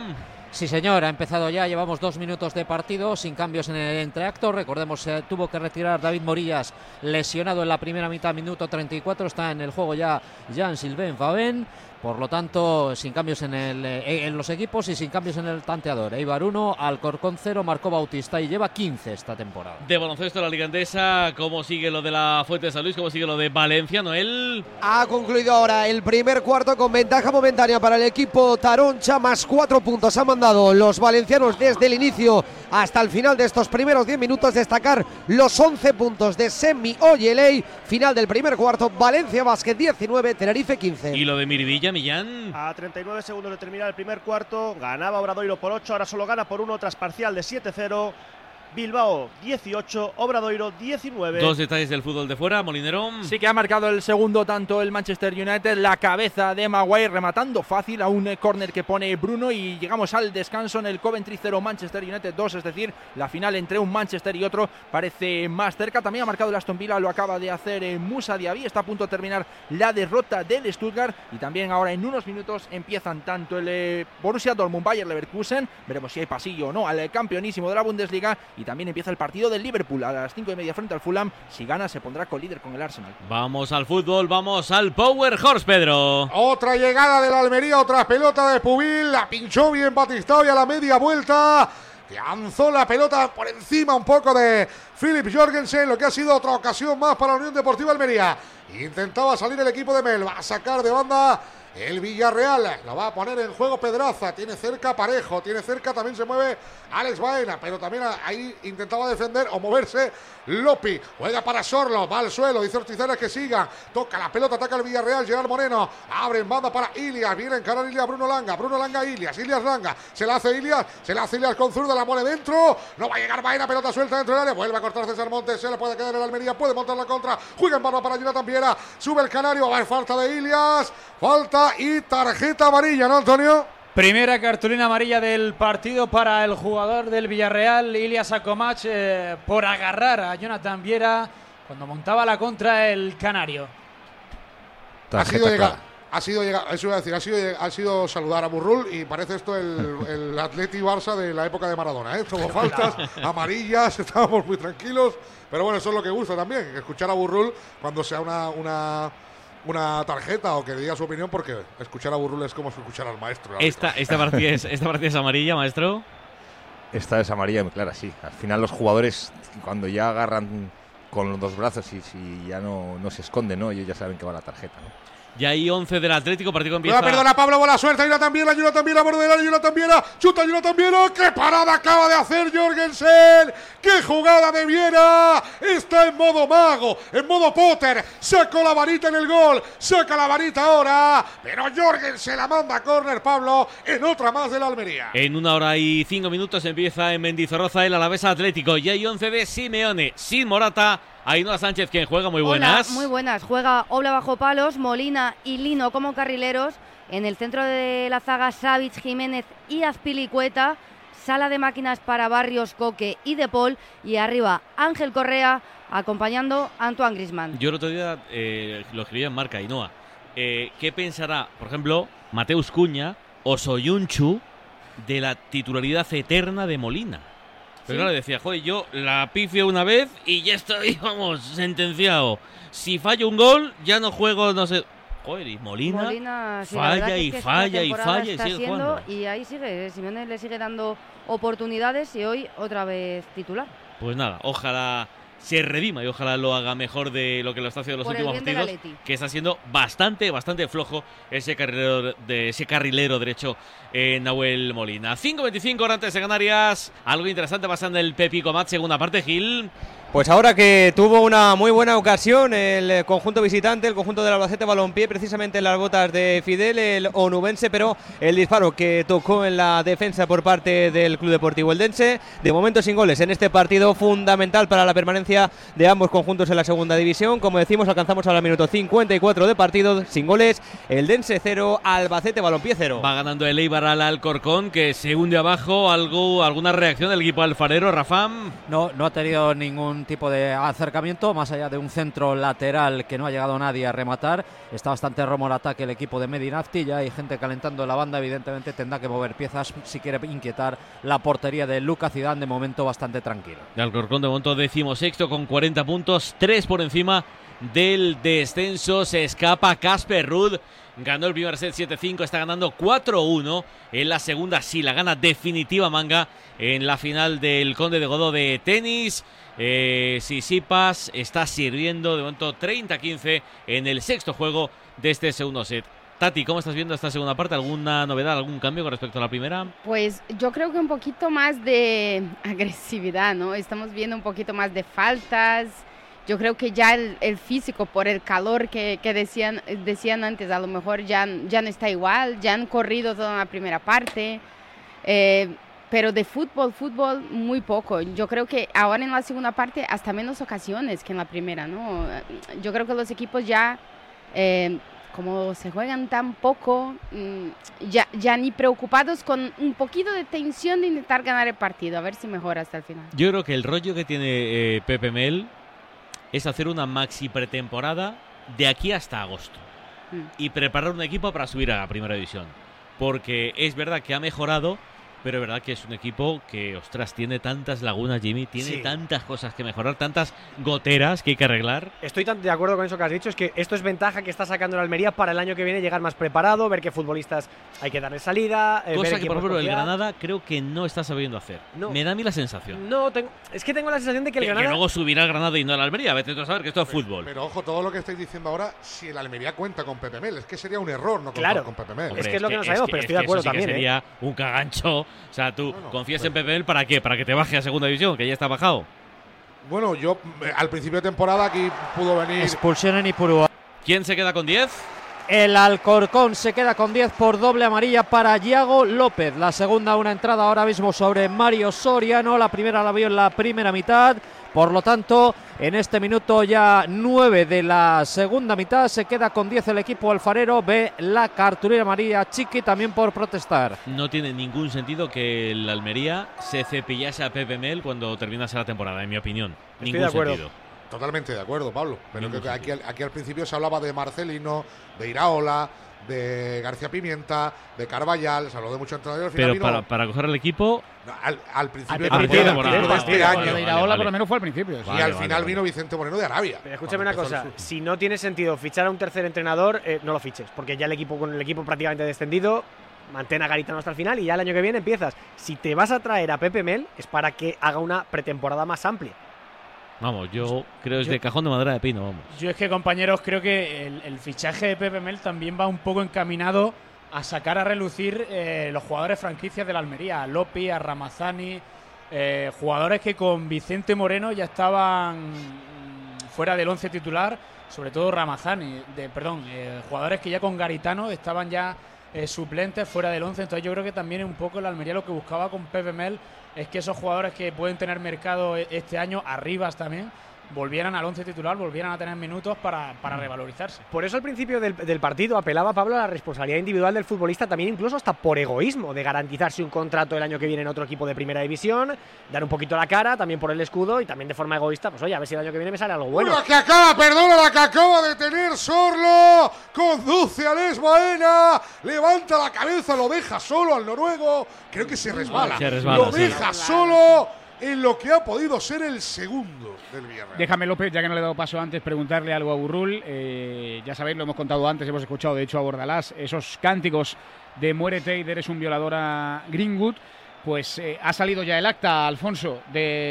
Sí, señor, ha empezado ya, llevamos dos minutos de partido sin cambios en el entreacto. Recordemos, eh, tuvo que retirar David Morillas, lesionado en la primera mitad, minuto treinta y cuatro. Está en el juego ya Jean-Sylvain Favén. Por lo tanto, sin cambios en, el, eh, en los equipos y sin cambios en el tanteador. Eibar uno, Alcorcón cero, marcó Bautista y lleva quince esta temporada. De baloncesto, la Liga Endesa, ¿cómo sigue lo de la Fuente de San Luis? ¿Cómo sigue lo de Valencia, Noel? Ha concluido ahora el primer cuarto con ventaja momentánea para el equipo Taroncha, más cuatro puntos han mandado los valencianos desde el inicio hasta el final de estos primeros diez minutos. Destacar los once puntos de Semi Oyelei, final del primer cuarto, Valencia Basket diecinueve, Tenerife quince. ¿Y lo de Miribilla, Millán? A treinta y nueve segundos de terminar el primer cuarto, ganaba Obradoiro por ocho, ahora solo gana por uno tras parcial de siete cero. Bilbao dieciocho, Obradoiro diecinueve. Dos detalles del fútbol de fuera, Molinero. Sí que ha marcado el segundo tanto el Manchester United, la cabeza de Maguire rematando fácil a un córner que pone Bruno, y llegamos al descanso en el Coventry cero, Manchester United dos, es decir, la final entre un Manchester y otro parece más cerca. También ha marcado el Aston Villa, lo acaba de hacer en Musa Diaby, está a punto de terminar la derrota del Stuttgart, y también ahora en unos minutos empiezan tanto el eh, Borussia Dortmund, Bayer Leverkusen, veremos si hay pasillo o no al campeonísimo de la Bundesliga. Y también empieza el partido del Liverpool a las cinco y media frente al Fulham. Si gana se pondrá con líder con el Arsenal. Vamos al fútbol, vamos al Power Horse, Pedro. Otra llegada de la Almería, otra pelota de Pubil, la pinchó bien Batistao y a la media vuelta lanzó la pelota por encima un poco de Philip Jorgensen, lo que ha sido otra ocasión más para la Unión Deportiva Almería. Intentaba salir el equipo de Mel, va a sacar de banda el Villarreal, lo va a poner en juego Pedraza, tiene cerca Parejo, tiene cerca, también se mueve Alex Baena, pero también ahí intentaba defender o moverse Lopi, juega para Sorlo, va al suelo, dice Ortizares que siga, toca la pelota, ataca el Villarreal, Gerard Moreno, abre en banda para Ilias, viene a encarar Ilias Bruno Langa, Bruno Langa Ilias, Ilias Langa, se la hace Ilias, se la hace Ilias con zurda, la pone dentro, no va a llegar Baena, pelota suelta dentro del área, vuelve a cortar César Montes, se le puede quedar el Almería, puede montar la contra, juega en barba para Jonathan Viera, sube el Canario, va a haber falta de Ilias, falta y tarjeta amarilla, ¿no, Antonio? Primera cartulina amarilla del partido para el jugador del Villarreal, Ilias Akomach, eh, por agarrar a Jonathan Viera cuando montaba la contra el Canario. Ha sido llegar, ha sido llegar, eso iba a decir, ha sido, ha sido saludar a Burrul y parece esto el, el Atleti Barça de la época de Maradona, ¿eh? Todo faltas, amarillas, estábamos muy tranquilos, pero bueno, eso es lo que gusta también, escuchar a Burrul cuando sea una... una una tarjeta o que diga su opinión, porque escuchar a Burrul es como escuchar al maestro. Esta, esta, partida es, ¿Esta partida es amarilla, maestro? Esta es amarilla, muy clara, sí. Al final los jugadores, cuando ya agarran con los dos brazos y si ya no, no se esconden, ¿no? Ellos ya saben que va la tarjeta, ¿no? Ya hay once del Atlético, partido empieza. Perdona, Pablo, buena suerte. Ayuda también, ayuda también a borde del área, ayuda también, chuta, ayuda también. ¡Qué parada acaba de hacer Jorgensen! ¡Qué jugada de Viera! Está en modo mago, en modo Potter. Sacó la varita en el gol, saca la varita ahora. Pero Jorgensen la manda a córner, Pablo, en otra más de la Almería. En una hora y cinco minutos empieza en Mendizorroza el Alavés Atlético. Y hay once de Simeone, sin Morata. Ainhoa Sánchez, quien juega, muy buenas. Hola, muy buenas. Juega Obla bajo palos, Molina y Lino como carrileros. En el centro de la zaga, Savic, Jiménez y Azpilicueta. Sala de máquinas para Barrios, Coque y De Paul. Y arriba, Ángel Correa, acompañando a Antoine Griezmann. Yo el otro día eh, lo escribí en marca, Ainhoa. Eh, ¿Qué pensará, por ejemplo, Mateus Cunha o Soyuncu de la titularidad eterna de Molina? Pero claro, decía, joder, yo la pifio una vez y ya estoy, vamos, sentenciado. Si fallo un gol, ya no juego, no sé. Joder, y Molina, Molina sí, falla es y que falla y falla y sigue siendo, jugando. Y ahí sigue, Simeone le sigue dando oportunidades y hoy otra vez titular. Pues nada, ojalá se redima y ojalá lo haga mejor de lo que lo está haciendo en los Por el últimos bien del partidos, Atleti. que está siendo bastante, bastante flojo ese carrilero, de, ese carrilero derecho eh, Nahuel Molina. cinco veinticinco horas antes de Canarias, algo interesante pasa en el Pepico Mat, segunda parte, Gil. Pues ahora que tuvo una muy buena ocasión el conjunto visitante, el conjunto del Albacete Balompié, precisamente en las botas de Fidel, el onubense, pero el disparo que tocó en la defensa por parte del Club Deportivo Eldense, de momento sin goles en este partido fundamental para la permanencia diferencia de ambos conjuntos en la segunda división. Como decimos, alcanzamos ahora el minuto cincuenta y cuatro de partido, sin goles. El Dense cero, Albacete Balompié cero. Va ganando el Eibar al Alcorcón, que se hunde abajo. Algo, ¿Alguna reacción del equipo alfarero, Rafam? No, no ha tenido ningún tipo de acercamiento, más allá de un centro lateral que no ha llegado nadie a rematar. Está bastante romo el ataque el equipo de Medinafti, ya hay gente calentando la banda, evidentemente tendrá que mover piezas si quiere inquietar la portería de Lucas Zidane, de momento bastante tranquilo. El Alcorcón de momento decimosexto con cuarenta puntos, tres por encima del descenso. Se escapa Casper Ruud, ganó el primer set siete cinco, está ganando cuatro uno. En la segunda sí la gana definitiva Manga en la final del Conde de Godó de tenis. Eh, Tsitsipas está sirviendo de momento treinta quince en el sexto juego de este segundo set. Tati, ¿cómo estás viendo esta segunda parte? ¿Alguna novedad, algún cambio con respecto a la primera? Pues yo creo que un poquito más de agresividad, ¿no? Estamos viendo un poquito más de faltas. Yo creo que ya el, el físico, por el calor que, que decían, decían antes, a lo mejor ya, ya no está igual. Ya han corrido toda la primera parte. Eh, pero de fútbol, fútbol, muy poco. Yo creo que ahora en la segunda parte hasta menos ocasiones que en la primera, ¿no? Yo creo que los equipos ya... Eh, como se juegan tan poco, ya, ya ni preocupados, con un poquito de tensión de intentar ganar el partido, a ver si mejora hasta el final. Yo creo que el rollo que tiene eh, Pepe Mel es hacer una maxi pretemporada de aquí hasta agosto mm. y preparar un equipo para subir a la primera división, porque es verdad que ha mejorado, pero es verdad que es un equipo que, ostras, tiene tantas lagunas, Jimmy, tiene sí. tantas cosas que mejorar, tantas goteras que hay que arreglar. Estoy tan de acuerdo con eso que has dicho, es que esto es ventaja que está sacando la Almería para el año que viene, llegar más preparado, ver qué futbolistas hay que darle salida. Eh, Cosa ver que, por ejemplo, el Granada creo que no está sabiendo hacer. No. Me da a mí la sensación. No, tengo, es que tengo la sensación de que el que, Granada... Que luego subirá el Granada y no el Almería, vete tú a saber que esto es fútbol. Pero ojo, todo lo que estáis diciendo ahora, si el Almería cuenta con Pepe Mel, es que sería un error no claro. contar con Pepe Mel. Hombre, es que es lo que, que no sabemos, que, pero estoy de acuerdo sí también. Que sería ¿eh? un cagancho, o sea, tú... No, no. ¿Confías en Pepe Mel para qué? ¿Para que te baje a segunda división? Que ya está bajado. Bueno, yo al principio de temporada aquí pudo venir... Expulsión en Ipurúa. ¿Quién se queda con diez? El Alcorcón se queda con diez por doble amarilla para Yago López. La segunda, una entrada ahora mismo sobre Mario Soriano. La primera la vio en la primera mitad. Por lo tanto, en este minuto ya nueve de la segunda mitad, se queda con diez el equipo alfarero. Ve la cartulina amarilla Chiqui también por protestar. No tiene ningún sentido que el Almería se cepillase a Pepe Mel cuando terminase la temporada, en mi opinión. Estoy ningún de acuerdo. sentido. Totalmente de acuerdo, Pablo. Pero que aquí, aquí al principio se hablaba de Marcelino, de Iraola, de García Pimienta, de Carballal, se habló de muchos entrenadores. Pero vino, para, para coger el equipo... No, al, al principio al de, de, de, de este año. Lo de Iraola vale, vale. por lo menos fue al principio. Sí. Vale, y al final vale, vino vale. Vicente Moreno de Arabia. Pero escúchame una cosa, si no tiene sentido fichar a un tercer entrenador, eh, no lo fiches, porque ya el equipo con el equipo prácticamente descendido, mantén a Garitano hasta el final y ya el año que viene empiezas. Si te vas a traer a Pepe Mel es para que haga una pretemporada más amplia. Vamos, yo creo que es de cajón de madera de pino, vamos. Yo es que, compañeros, creo que el, el fichaje de Pepe Mel también va un poco encaminado a sacar a relucir eh, los jugadores franquicias de la Almería, a Lopi, a Ramazani, eh, jugadores que con Vicente Moreno ya estaban fuera del once titular, sobre todo Ramazani, de, perdón, eh, jugadores que ya con Garitano estaban ya eh, suplentes fuera del once. Entonces yo creo que también un poco la Almería lo que buscaba con Pepe Mel es que esos jugadores que pueden tener mercado este año, Arribas también, volvieran al once titular, volvieran a tener minutos para, para revalorizarse. Por eso al principio del, del partido apelaba Pablo a la responsabilidad individual del futbolista, también incluso hasta por egoísmo, de garantizarse un contrato el año que viene en otro equipo de primera división, dar un poquito la cara, también por el escudo y también de forma egoísta, pues oye, a ver si el año que viene me sale algo bueno. La que acaba, perdona, la que acaba de tener Sorlo, conduce a Les Baena, levanta la cabeza, lo deja solo al noruego, creo que se resbala, se resbala lo sí. deja solo en lo que ha podido ser el segundo del viernes. Déjame, López, ya que no le he dado paso antes, preguntarle algo a Burrul. Eh, ya sabéis, lo hemos contado antes, hemos escuchado de hecho a Bordalás, esos cánticos de muérete y eres un violador a Greenwood. Pues eh, ha salido ya el acta, Alfonso,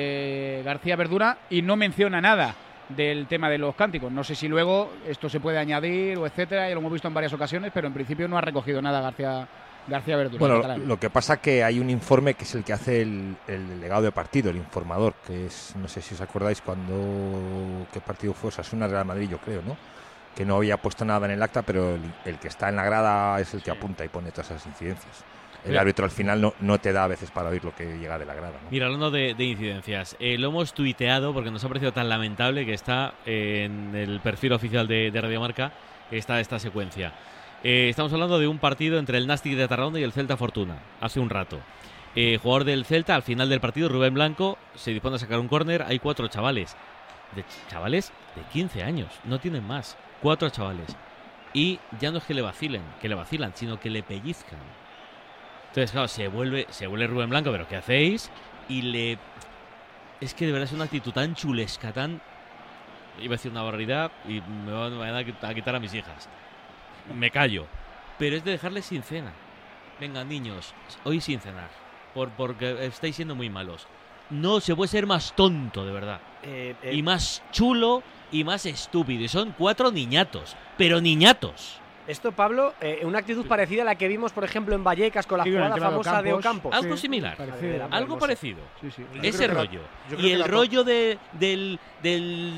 de García Verdura y no menciona nada del tema de los cánticos. No sé si luego esto se puede añadir o etcétera, ya lo hemos visto en varias ocasiones, pero en principio no ha recogido nada García García Verdura. Bueno, catalán. Lo que pasa es que hay un informe que es el que hace el, el delegado de partido, el informador, que es, no sé si os acordáis cuando, qué partido fue, Osasuna Real Madrid, yo creo, ¿no? Que no había puesto nada en el acta, pero el, el que está en la grada es el que apunta y pone todas esas incidencias. el Mira. árbitro al final no, no te da a veces para oír lo que llega de la grada, ¿no? Mira, hablando de, de incidencias, eh, lo hemos tuiteado porque nos ha parecido tan lamentable que está en el perfil oficial de, de Radio Marca, está esta secuencia. Eh, estamos hablando de un partido entre el Nastic de Tarragona y el Celta Fortuna, hace un rato. Eh, jugador del Celta, al final del partido, Rubén Blanco, se dispone a sacar un córner, hay cuatro chavales, de ch- chavales de quince años, no tienen más, cuatro chavales. Y ya no es que le vacilen, que le vacilan, sino que le pellizcan. Entonces, claro, se vuelve, se vuelve Rubén Blanco, pero ¿qué hacéis? Y le... Es que de verdad es una actitud tan chulesca, tan... Iba a decir una barbaridad y me van, me van a quit- a quitar a mis hijas. Me callo. Pero es de dejarles sin cena. Venga, niños, hoy sin cenar. Por, porque estáis siendo muy malos. No se puede ser más tonto, de verdad. Eh, eh, Y más chulo y más estúpido. Y son cuatro niñatos. Pero niñatos. Esto, Pablo, eh, una actitud parecida a la que vimos, por ejemplo, en Vallecas con la Sí, con el jugada tema de famosa de Ocampos. Ocampos. Algo Sí, similar. parecido. Algo hermoso. parecido. Sí, sí. Yo Ese creo que la- rollo. yo creo Y que el la to- rollo de, del... del...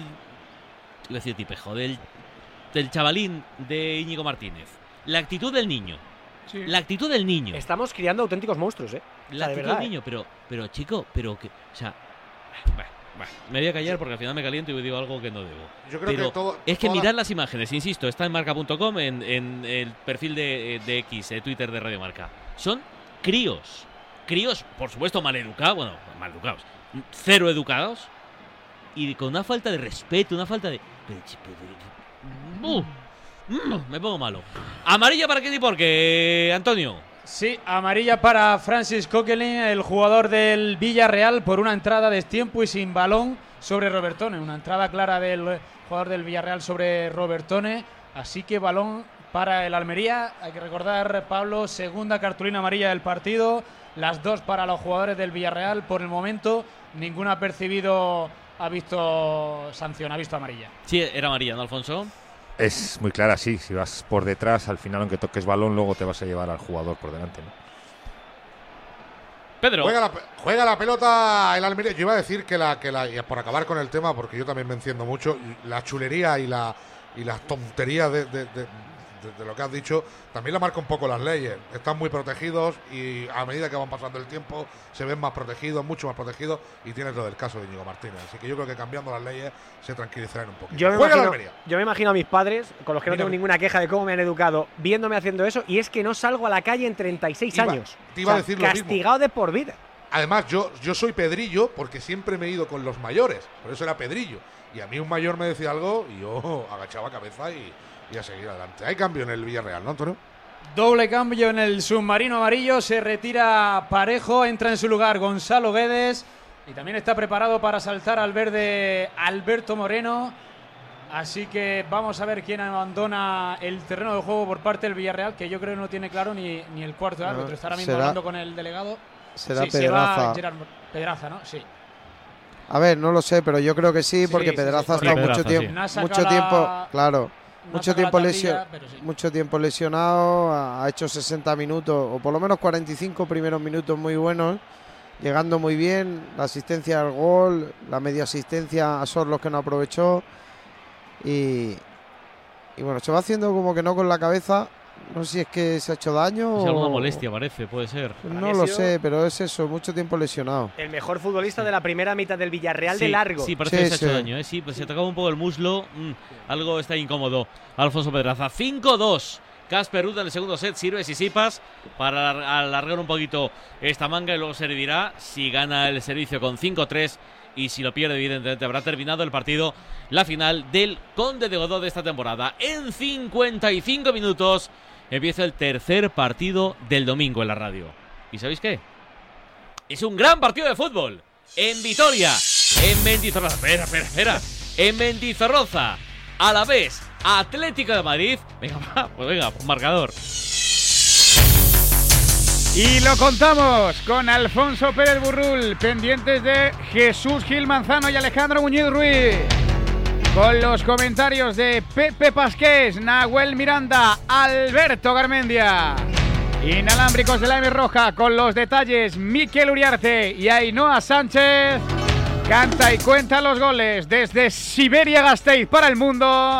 Lo decía tipejo, del, del chavalín de Íñigo Martínez. La actitud del niño. Sí. La actitud del niño. Estamos criando auténticos monstruos, ¿eh? O La sea, de actitud verdad, del ¿eh? niño, pero, pero chico, pero que... O sea... bah, bah, me voy a callar porque al final me caliento y digo algo que no debo. Yo creo pero que todo- es que toda la- mirad las imágenes, insisto, está en marca punto com, en, en el perfil de, de X, de Twitter de Radio Marca. Son críos. Críos, por supuesto, maleducados, bueno, maleducados, cero educados y con una falta de respeto, una falta de... pero, pero- uh, mm, me pongo malo. Amarilla para qué ni por qué, Antonio. Sí, amarilla para Francis Coquelin, el jugador del Villarreal, por una entrada de tiempo y sin balón sobre Robertone. Una entrada clara del jugador del Villarreal sobre Robertone. Así que balón para el Almería. Hay que recordar, Pablo, segunda cartulina amarilla del partido. Las dos para los jugadores del Villarreal. Por el momento, ninguno ha percibido, ha visto sanción, ha visto amarilla. Sí, era amarilla, ¿no, Alfonso? Es muy clara, sí. Si vas por detrás, al final, aunque toques balón, luego te vas a llevar al jugador por delante, ¿no? Pedro. Juega la, pe- juega la pelota el Almería. Yo iba a decir que la, que la, y por acabar con el tema, porque yo también me enciendo mucho, la chulería y la y las tonterías de, de- de- de- de lo que has dicho, también la marca un poco las leyes. Están muy protegidos y a medida que van pasando el tiempo se ven más protegidos, mucho más protegidos, y tienes lo del caso de Íñigo Martínez. Así que yo creo que cambiando las leyes se tranquilizarán un poquito. Yo me, Juega el imagino, Almería. yo me imagino a mis padres, con los que no Mira, tengo ninguna queja de cómo me han educado, viéndome haciendo eso, y es que no salgo a la calle en treinta y seis Iba- años. te iba O a sea, decir lo mismo. castigado de por vida. Además, yo, yo soy Pedrillo porque siempre me he ido con los mayores, por eso era Pedrillo. Y a mí un mayor me decía algo y yo agachaba cabeza y, y a seguir adelante. Hay cambio en el Villarreal, ¿no, Antonio? Doble cambio en el submarino amarillo. Se retira Parejo, entra en su lugar Gonzalo Guedes. Y también está preparado para saltar al verde Alberto Moreno. Así que vamos a ver quién abandona el terreno de juego por parte del Villarreal, que yo creo que no tiene claro ni, ni el cuarto de No, árbitro. Está ahora mismo será- hablando con el delegado. será Sí, se va Pedraza. Gerard Pedraza, ¿no? Sí. A ver, no lo sé, pero yo creo que sí, Sí, porque sí, Pedraza sí, ha estado sí. mucho Pedraza, tiempo, sí. No ha sacado mucho la- tiempo, claro, no ha mucho sacado tiempo la lesio- tablilla, pero sí. mucho tiempo lesionado, ha ha hecho sesenta minutos o por lo menos cuarenta y cinco primeros minutos muy buenos, llegando muy bien, la asistencia al gol, la media asistencia a Sorlos que no aprovechó y y bueno, se va haciendo como que no con la cabeza. No sé si es que se ha hecho daño Es alguna o- molestia, parece, puede ser. No mí ha lo sido- sé, pero es eso, mucho tiempo lesionado. El mejor futbolista de la primera mitad del Villarreal Sí, de largo. Sí, parece Sí, que se ha hecho sí. daño, ¿eh? Sí, pues se tocaba un poco el muslo. mm, algo está incómodo. Alfonso Pedraza. cinco dos. Casper Ruud en el segundo set. Sirve Sisipas para alar- alargar un poquito esta manga y luego se dividirá si gana el servicio con cinco tres. Y si lo pierde, evidentemente habrá terminado el partido, la final del Conde de Godó de esta temporada. En cincuenta y cinco minutos empieza el tercer partido del domingo en la radio. ¿Y sabéis qué? Es un gran partido de fútbol. En Vitoria, en Mendizorroza. Espera, espera, espera. En Mendizorroza, a la vez, Atlético de Madrid. Venga, va, pues venga, pues marcador. Y lo contamos con Alfonso Pérez Burrul, pendientes de Jesús Gil Manzano y Alejandro Muñiz Ruiz. Con los comentarios de Pepe Pasqués, Nahuel Miranda, Alberto Garmendia. Inalámbricos de la M Roja, con los detalles Miquel Uriarte y Ainhoa Sánchez. Canta y cuenta los goles desde Siberia Gasteiz para el mundo,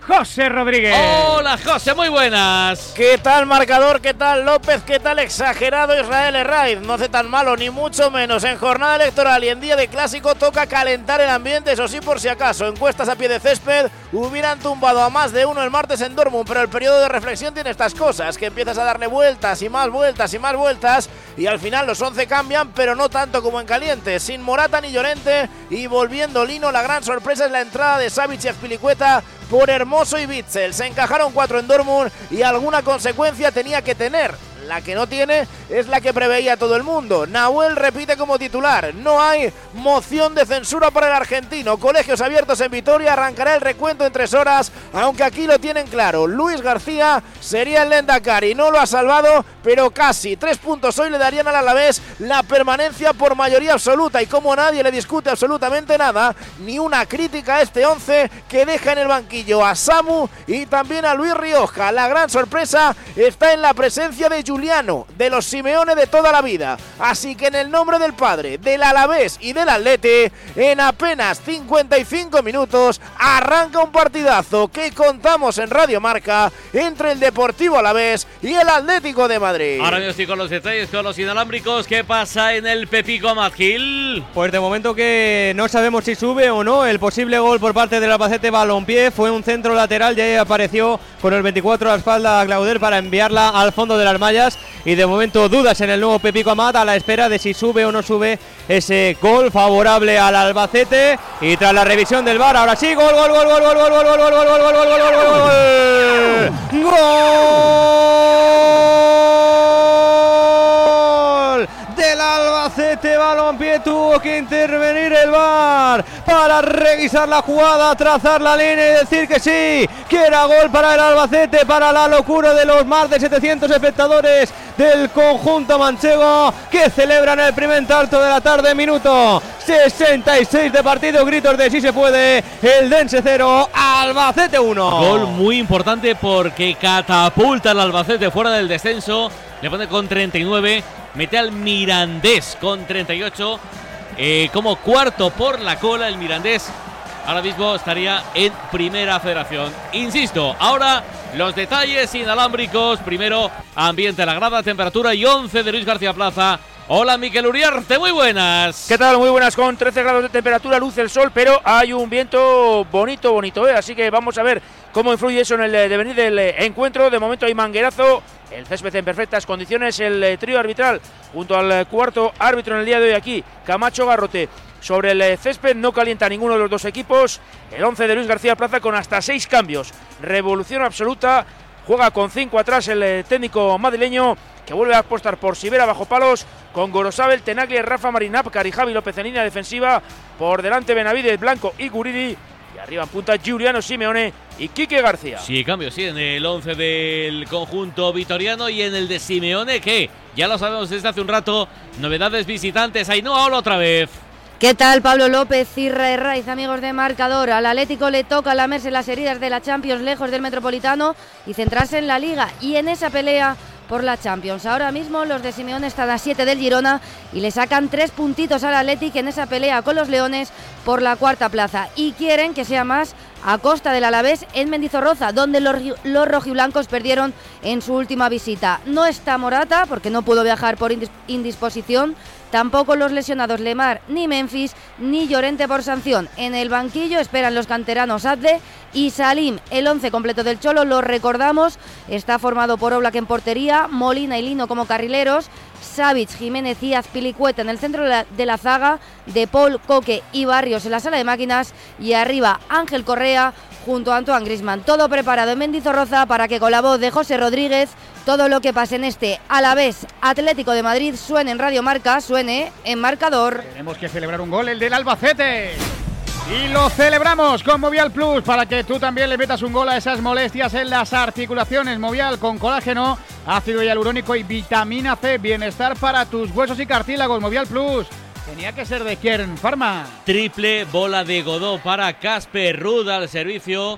José Rodríguez. Hola, José, muy buenas. ¿Qué tal, marcador? ¿Qué tal, López? ¿Qué tal, exagerado Israel Herraiz? No hace tan malo, ni mucho menos. En jornada electoral y en día de clásico toca calentar el ambiente, eso sí, por si acaso. Encuestas a pie de césped hubieran tumbado a más de uno el martes en Dortmund, pero el periodo de reflexión tiene estas cosas, que empiezas a darle vueltas y más vueltas y más vueltas, y al final los once cambian, pero no tanto como en caliente. Sin Morata ni Llorente y volviendo Lino, la gran sorpresa es la entrada de Savic y Azpilicueta por Hermoso y Witsel. Se encajaron cuatro en Dortmund y alguna consecuencia tenía que tener. La que no tiene es la que preveía todo el mundo. Nahuel repite como titular. No hay moción de censura para el argentino. Colegios abiertos en Vitoria. Arrancará el recuento en tres horas, aunque aquí lo tienen claro. Luis García sería el Lendakari. No lo ha salvado, pero casi. Tres puntos hoy le darían al Alavés la permanencia por mayoría absoluta. Y como nadie le discute absolutamente nada, ni una crítica a este once que deja en el banquillo a Samu y también a Luis Rioja. La gran sorpresa está en la presencia de Juliano, de los Simeone de toda la vida. Así que en el nombre del Padre, del Alavés y del Atleti, en apenas cincuenta y cinco minutos arranca un partidazo que contamos en Radio Marca entre el Deportivo Alavés y el Atlético de Madrid. Ahora mismo estoy con los detalles, con los inalámbricos. ¿Qué pasa en el Pepico Amat Gil? Pues de momento que no sabemos si sube o no. El posible gol por parte del Albacete Balompié fue un centro lateral, ya apareció con el veinticuatro a la espalda a Clauder para enviarla al fondo de las mallas. Y de momento dudas en el nuevo Pepico Amat a la espera de si sube o no sube ese gol favorable al Albacete. Y tras la revisión del V A R, ahora sí, gol, gol, gol, gol, gol, gol, gol, gol, gol, gol, gol, gol, gol, gol, gol, gol, gol del Albacete Balompié. Tuvo que intervenir el V A R para revisar la jugada, trazar la línea y decir que sí, que era gol para el Albacete, para la locura de los más de setecientos espectadores del conjunto manchego que celebran el primer tanto de la tarde. Minuto sesenta y seis de partido, gritos de sí se puede. El Dense cero, Albacete uno. Gol muy importante porque catapulta al Albacete fuera del descenso. Le pone con treinta y nueve, mete al Mirandés con treinta y ocho. Eh, como cuarto por la cola, el Mirandés ahora mismo estaría en Primera Federación. Insisto, ahora los detalles inalámbricos. Primero, ambiente a la grada, temperatura y once de Luis García Plaza. Hola, Miquel Uriarte, muy buenas. ¿Qué tal? Muy buenas, con trece grados de temperatura, luce el sol, pero hay un viento bonito, bonito, ¿eh? Así que vamos a ver cómo influye eso en el devenir del encuentro. De momento hay manguerazo, el césped en perfectas condiciones, el eh, trío arbitral junto al eh, cuarto árbitro en el día de hoy aquí, Camacho Garrote. Sobre el eh, césped no calienta ninguno de los dos equipos. El once de Luis García Plaza con hasta seis cambios. Revolución absoluta. Juega con cinco atrás el eh, técnico madrileño, que vuelve a apostar por Sivera bajo palos, con Gorosabel, Tenaglia, Rafa Marinap, Carijavi López en línea defensiva. Por delante Benavides, Blanco y Guridi. Y arriba en punta Giuliano Simeone y Quique García. Sí, cambio, sí, en el once del conjunto vitoriano y en el de Simeone, que ya lo sabemos desde hace un rato. Novedades visitantes, Ainhoa Ola otra vez. ¿Qué tal, Pablo López, Irra Herraiz, amigos de Marcador? Al Atlético le toca lamerse las heridas de la Champions lejos del Metropolitano y centrarse en la Liga y en esa pelea por la Champions. Ahora mismo los de Simeone están a siete del Girona y le sacan tres puntitos al Atlético en esa pelea con los Leones por la cuarta plaza y quieren que sea más a costa del Alavés en Mendizorroza, donde los, los rojiblancos perdieron en su última visita. No está Morata porque no pudo viajar por indis- indisposición. Tampoco los lesionados Lemar, ni Memphis, ni Llorente por sanción. En el banquillo esperan los canteranos Adle y Salim. El once completo del Cholo, lo recordamos, está formado por Oblak en portería, Molina y Lino como carrileros, Savic, Jiménez y Azpilicueta en el centro de la, de la zaga, De Paul, Coque y Barrios en la sala de máquinas y arriba Ángel Correa junto a Antoine Griezmann. Todo preparado en Mendizorroza para que con la voz de José Rodríguez todo lo que pase en este Alavés Atlético de Madrid suene en Radio Marca, suene en Marcador. Tenemos que celebrar un gol, el del Albacete. Y lo celebramos con Movial Plus para que tú también le metas un gol a esas molestias en las articulaciones. Movial con colágeno, ácido hialurónico y vitamina C. Bienestar para tus huesos y cartílagos. Movial Plus. Tenía que ser de Kern Pharma. Triple bola de Godó para Casper Ruud al servicio.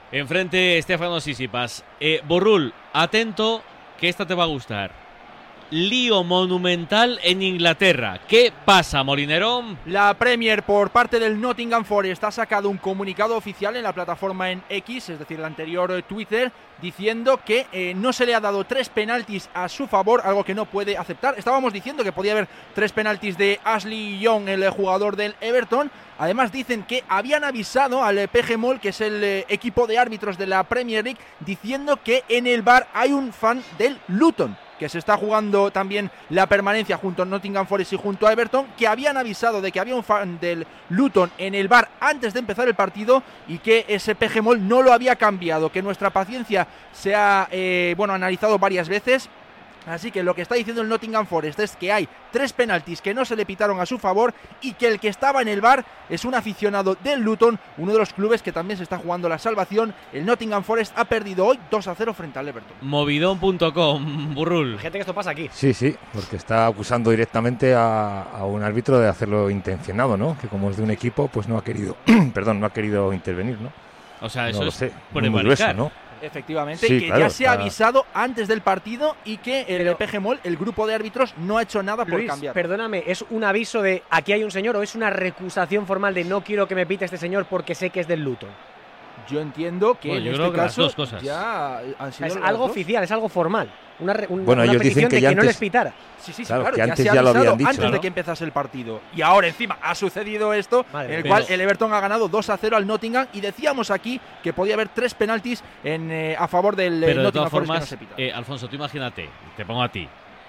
Enfrente Estefano Sisipas. Eh, Borrul, atento que esta te va a gustar. lío monumental en Inglaterra. ¿Qué pasa, Molinero? La Premier, por parte del Nottingham Forest, ha sacado un comunicado oficial en la plataforma en X, es decir, el anterior eh, Twitter, diciendo que eh, no se le ha dado tres penaltis a su favor, algo que no puede aceptar. Estábamos diciendo que podía haber tres penaltis de Ashley Young, el eh, jugador del Everton. Además dicen que habían avisado al eh, P G Mol, que es el eh, equipo de árbitros de la Premier League, diciendo que en el V A R hay un fan del Luton, que se está jugando también la permanencia junto a Nottingham Forest y junto a Everton, que habían avisado de que había un fan del Luton en el V A R antes de empezar el partido y que ese P G Mol no lo había cambiado, que nuestra paciencia se ha eh, bueno, analizado varias veces. Así que lo que está diciendo el Nottingham Forest es que hay tres penaltis que no se le pitaron a su favor y que el que estaba en el V A R es un aficionado del Luton, uno de los clubes que también se está jugando la salvación. El Nottingham Forest ha perdido hoy dos a cero frente al Everton. Movidón punto com, Burrul. Gente, que esto pasa aquí. Sí, sí, porque está acusando directamente a, a un árbitro de hacerlo intencionado, ¿no? Que como es de un equipo, pues no ha querido, perdón, no ha querido intervenir, ¿no? O sea, eso no es lo sé, por muy grueso, ¿no? Efectivamente, Sí, que claro, ya se ha está- avisado antes del partido y que el P G Mol, el grupo de árbitros, no ha hecho nada por Luis, cambiar. perdóname, ¿es un aviso de aquí hay un señor o es una recusación formal de no quiero que me pite este señor porque sé que es del Luton? Yo entiendo que Bueno, en yo este creo que las caso dos cosas. ya han sido Es las algo dos. oficial, es algo formal. Una, re- un- Bueno, una ellos petición dicen que de ya que no antes- les pitara. Sí, sí, sí, Claro, claro, que ya antes se ha ya lo avisado habían dicho, antes ¿no? de que empezase el partido. Y ahora encima ha sucedido esto, Madre en el mía. cual Pero- el Everton ha ganado dos a cero al Nottingham y decíamos aquí que podía haber tres penaltis en, eh, a favor del eh, Pero de Nottingham todas Forest que no formas, se pita. eh, Alfonso, tú imagínate, te pongo a ti,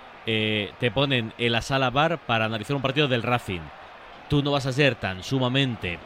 eh, te ponen en la sala V A R para analizar un partido del Racing. Tú no vas a ser tan sumamente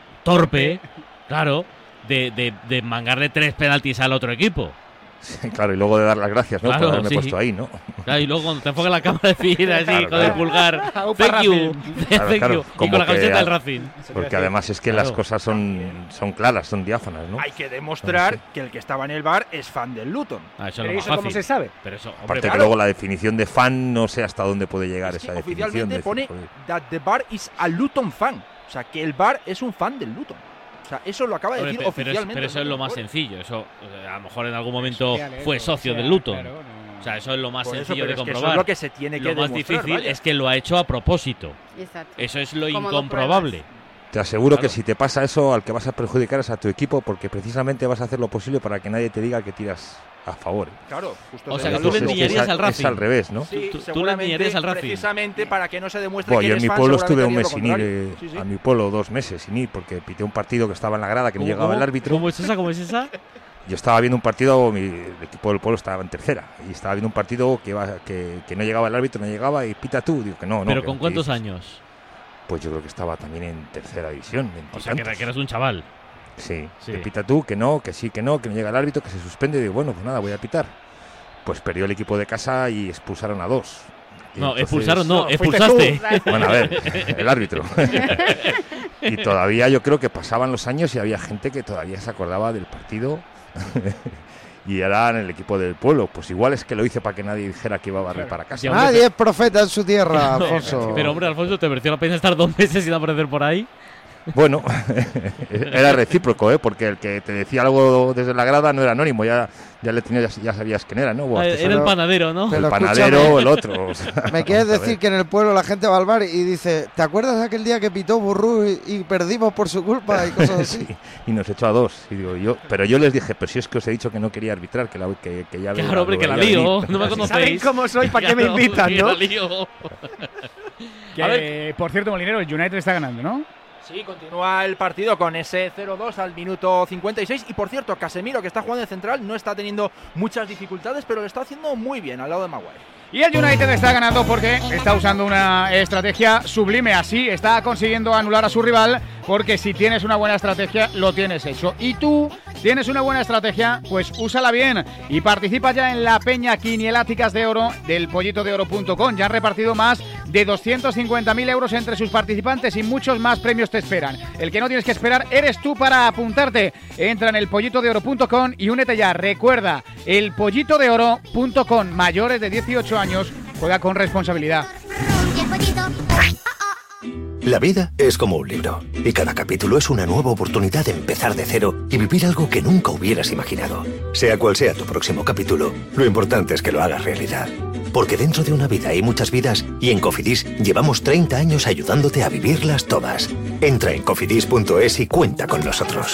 torpe, claro, de, de, de mangarle tres penaltis al otro equipo. Sí, claro, y luego de dar las gracias, ¿no? Claro, por haberme sí. puesto ahí, ¿no? Claro, y luego cuando te enfoca la cámara decir así, Claro, con el claro. pulgar, Aupa thank you, Racing. Claro, thank claro, you, y como con la que camiseta a- del Racing. Porque además es que Claro. las cosas son, son claras, son diáfanas, ¿no? Hay que demostrar No sé. que el que estaba en el V A R es fan del Luton. Ah, eso es Pero lo ¿y más eso cómo fácil. se sabe? Pero eso, hombre, Aparte claro. que luego la definición de fan, no sé hasta dónde puede llegar Es que esa definición. oficialmente de pone decir, joder. that the V A R is a Luton fan. O sea, que el V A R es un fan del Luton. O sea, eso lo acaba de Hombre, decir pe- pero, es, oficialmente. pero eso es lo más Bueno, sencillo. Eso, eh, a lo mejor en algún momento Social, ¿eh? fue Como socio sea, del Luton. claro, no. O sea, eso es lo más por eso, sencillo pero de es que comprobar. eso es lo que se tiene que Lo más demostrar, difícil vaya. es que lo ha hecho a propósito. Exacto. Eso es lo ¿Cómo lo incomprobable. Te aseguro Claro. que si te pasa eso, al que vas a perjudicar es a tu equipo, porque precisamente vas a hacer lo posible para que nadie te diga que tiras a favor. Claro, justo O te sea, que digo. tú le Entonces, envidiarías es a- al Racing. Es al revés, ¿no? Sí, Tú- tú le seguramente, enviarías al Racing. precisamente para que no se demuestre Bueno, que yo en eres mi fan, pueblo estuve un seguramente mes sin haría ir lo eh, contrario. Sí, sí. a mi pueblo, dos meses sin ir, porque pité un partido que estaba en la grada, que no ¿Cómo- llegaba el cómo- árbitro. ¿Cómo es esa? ¿Cómo es esa? Yo estaba viendo un partido, mi, el equipo del pueblo estaba en tercera, y estaba viendo un partido que, iba, que, que no llegaba el árbitro, no llegaba, y pita tú, digo que no, no. ¿Pero que- con que cuántos dices. años? Pues yo creo que estaba también en tercera división. O sea, que, era- que eras un chaval. Sí, Sí. que pita tú, que no, que sí, que no, que no llega el árbitro, que se suspende, y digo, bueno, pues nada, voy a pitar. Pues perdió el equipo de casa y expulsaron a dos. Y No, entonces- expulsaron no, No, fuiste expulsaste. tú. Bueno, a ver, el árbitro. Y todavía yo creo que pasaban los años y había gente que todavía se acordaba del partido y era en el equipo del pueblo. Pues igual es que lo hice para que nadie dijera que iba a barrer para casa. Ya, hombre, Nadie es profeta en su tierra, No, Alfonso. Pero hombre, Alfonso, ¿te mereció la pena estar dos meses sin aparecer por ahí? Bueno, era recíproco, ¿eh? Porque el que te decía algo desde la grada no era anónimo, ya, ya le tenías, ya sabías quién era, ¿no? Buah, Ah, este era el solo- panadero, ¿no? el Pero panadero, escúchame. el otro. o sea, Me quieres vamos a decir ver. que en el pueblo la gente va al bar y dice, ¿te acuerdas de aquel día que pitó Burrú y, y perdimos por su culpa y cosas así? Sí, y nos echó a dos. Y digo, yo, pero yo les dije, pero si es que os he dicho que no quería arbitrar, que, la, que, que ya Claro, hombre, lo que la veía lío. venir. No me Así. conocéis. ¿Saben cómo soy? ¿Para qué me Claro, invitan, que no? la lío. Que, A ver. por cierto, Molinero, el United está ganando, ¿no? Sí, continúa el partido con ese cero dos al minuto cincuenta y seis. Y por cierto, Casemiro, que está jugando de central, no está teniendo muchas dificultades, pero lo está haciendo muy bien al lado de Maguire. Y el United está ganando porque está usando una estrategia sublime. Así está consiguiendo anular a su rival, porque si tienes una buena estrategia, lo tienes hecho. Y tú tienes una buena estrategia, pues úsala bien y participa ya en la peña Quinieláticas de Oro del pollito de oro punto com. Ya han repartido más de doscientos cincuenta mil euros entre sus participantes y muchos más premios te esperan. El que no tienes que esperar eres tú para apuntarte. Entra en el pollito de oro punto com y únete ya. Recuerda, el pollito de oro punto com. Mayores de dieciocho años, juega con responsabilidad. La vida es como un libro y cada capítulo es una nueva oportunidad de empezar de cero y vivir algo que nunca hubieras imaginado. Sea cual sea tu próximo capítulo, lo importante es que lo hagas realidad. Porque dentro de una vida hay muchas vidas y en Cofidis llevamos treinta años ayudándote a vivirlas todas. Entra en cofidis punto es y cuenta con nosotros.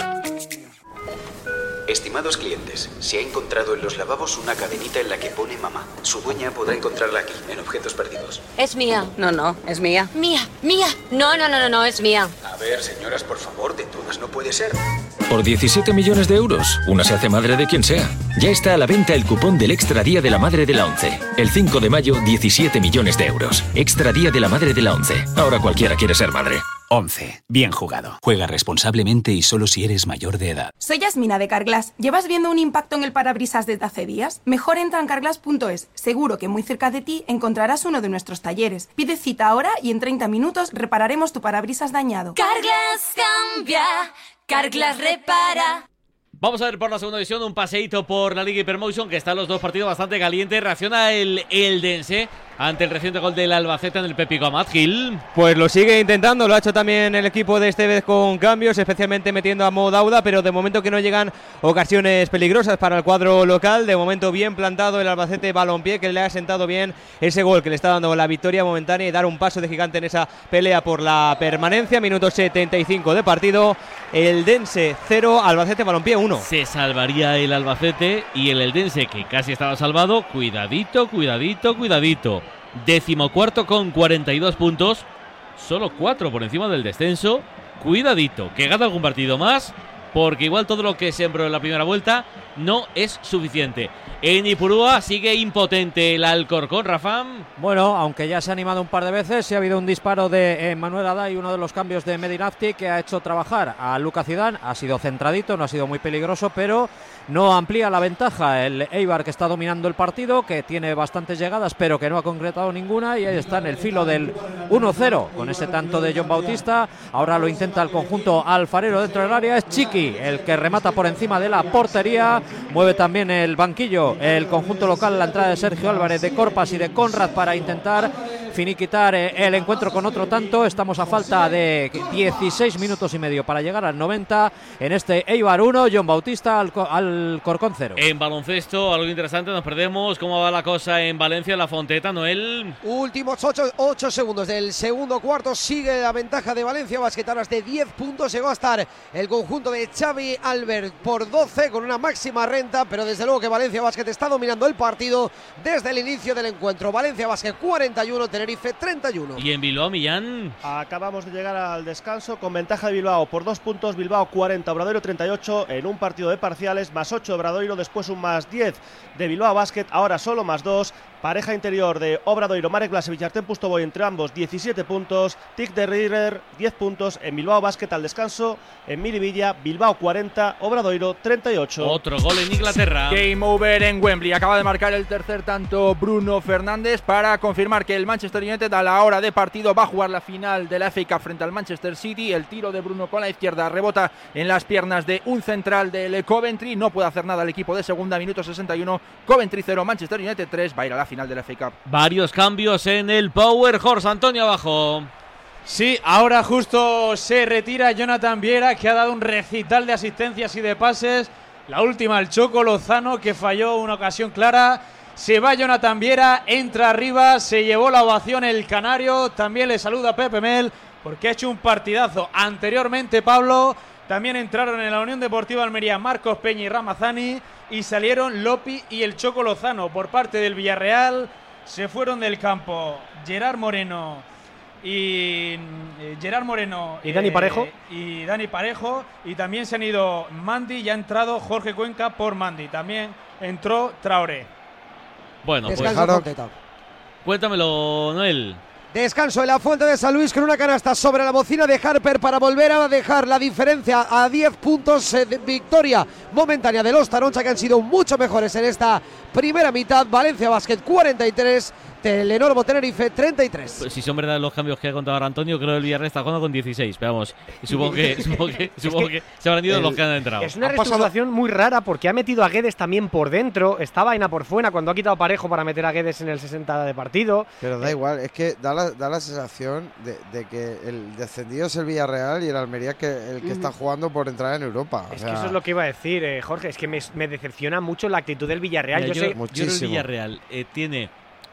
Estimados clientes, se ha encontrado en los lavabos una cadenita en la que pone mamá. Su dueña podrá encontrarla aquí, en objetos perdidos. Es mía. No, no, es mía. Mía, mía. No, no, no, no, no, es mía. A ver, señoras, por favor, de todas no puede ser. Por diecisiete millones de euros, una se hace madre de quien sea. Ya está a la venta el cupón del Extra Día de la Madre de la ONCE. El cinco de mayo, diecisiete millones de euros. Extra Día de la Madre de la ONCE. Ahora cualquiera quiere ser madre. ONCE. Bien jugado. Juega responsablemente y solo si eres mayor de edad. Soy Yasmina de Carglass. ¿Llevas viendo un impacto en el parabrisas desde hace días? Mejor entra en carglass punto es. Seguro que muy cerca de ti encontrarás uno de nuestros talleres. Pide cita ahora y en treinta minutos repararemos tu parabrisas dañado. Carglass cambia, Carglass repara. Vamos a ver por la segunda división un paseíto por la Liga Hypermotion, que están los dos partidos bastante calientes. Reacciona el Eldense ante el reciente gol del Albacete en el Pepico Amat. Gil. Pues lo sigue intentando, lo ha hecho también el equipo de este vez con cambios, especialmente metiendo a Mo Dauda, pero de momento que no llegan ocasiones peligrosas para el cuadro local. De momento bien plantado el Albacete Balompié, que le ha sentado bien ese gol que le está dando la victoria momentánea y dar un paso de gigante en esa pelea por la permanencia. Minuto setenta y cinco de partido. Eldense cero, Albacete Balompié uno. Se salvaría el Albacete y el Eldense, que casi estaba salvado. Cuidadito, cuidadito, cuidadito. Decimocuarto con cuarenta y dos puntos. Solo cuatro por encima del descenso. Cuidadito, que gana algún partido más, porque igual todo lo que sembró en la primera vuelta no es suficiente. En Ipurúa sigue impotente el Alcorcón, Rafam. Bueno, aunque ya se ha animado un par de veces, sí ha habido un disparo de eh, Manuel Aday, uno de los cambios de Medinafti, que ha hecho trabajar a Luca Zidane. Ha sido centradito, no ha sido muy peligroso, pero no amplía la ventaja. El Eibar, que está dominando el partido, que tiene bastantes llegadas, pero que no ha concretado ninguna, y ahí está en el filo del uno cero, con ese tanto de John Bautista. Ahora lo intenta el conjunto alfarero dentro del área, es Chiqui el que remata por encima de la portería. Mueve también el banquillo el conjunto local, la entrada de Sergio Álvarez, de Corpas y de Conrad para intentar finiquitar el encuentro con otro tanto. Estamos a falta de dieciséis minutos y medio para llegar al noventa en este Eibar uno, John Bautista al, al Corcón cero. En baloncesto, algo interesante, nos perdemos. ¿Cómo va la cosa en Valencia, en la Fonteta, Noel? Últimos ocho segundos del segundo cuarto, sigue la ventaja de Valencia Basket, ahora es de diez puntos, llegó a estar el conjunto de Xavi Albert por doce con una máxima renta, pero desde luego que Valencia Basket está dominando el partido desde el inicio del encuentro. Valencia Basket cuarenta y uno, Tenerife treinta y uno. ¿Y en Bilbao, Millán? Acabamos de llegar al descanso con ventaja de Bilbao por dos puntos, Bilbao cuarenta, Obradoiro treinta y ocho en un partido de parciales, más ocho de Obradoiro, después un más diez de Bilbao Basket, ahora solo más dos. Pareja interior de Obradoiro, Marek Blasevich, Artem Pustovoy, entre ambos diecisiete puntos, Tic de Rieder diez puntos en Bilbao Basket al descanso, en Miribilla, Bilbao cuarenta, Obradoiro treinta y ocho. Otro gol en Inglaterra. Game over en Wembley, acaba de marcar el tercer tanto Bruno Fernández para confirmar que el Manchester United a la hora de partido va a jugar la final de la F A Cup frente al Manchester City. El tiro de Bruno con la izquierda rebota en las piernas de un central del Coventry, no puede hacer nada el equipo de segunda, minuto sesenta y uno, Coventry cero, Manchester United tres, va a ir a la final de la F A Cup. Varios cambios en el Power Horse, Antonio abajo. Sí, ahora justo se retira Jonathan Viera, que ha dado un recital de asistencias y de pases. La última, el Choco Lozano, que falló una ocasión clara. Se va Jonathan Viera, entra arriba, se llevó la ovación el canario. También le saluda Pepe Mel, porque ha hecho un partidazo. Anteriormente, Pablo, también entraron en la Unión Deportiva Almería Marcos Peña y Ramazani, y salieron Lopi y el Choco Lozano. Por parte del Villarreal se fueron del campo Gerard Moreno y eh, Gerard Moreno y Dani Parejo eh, y Dani Parejo, y también se han ido Mandi y ha entrado Jorge Cuenca por Mandi. También entró Traoré. Bueno, pues Descanso, cuéntamelo, Noel. Descanso en la Fuente de San Luis con una canasta sobre la bocina de Harper para volver a dejar la diferencia a diez puntos. Eh, de victoria momentánea de los Taroncha, que han sido mucho mejores en esta primera mitad. Valencia Basket cuarenta y tres, Telenormo Tenerife treinta y tres. Pues si son verdad los cambios que ha contado ahora Antonio, creo que el Villarreal está jugando con dieciséis. Pero vamos, supongo que, supongo que, supongo que, que se habrán ido el, los que han entrado. Es una reestructuración muy rara porque ha metido a Guedes también por dentro. Está Vaina por fuera cuando ha quitado Parejo para meter a Guedes en el sesenta de partido. Pero da igual, es que da la, da la sensación de, de que el descendido es el Villarreal y el Almería que el que mm. está jugando por entrar en Europa. O es sea, que eso es lo que iba a decir, eh, Jorge. Es que me, me decepciona mucho la actitud del Villarreal. Mira, yo, yo, sé, yo creo que el Villarreal eh, tiene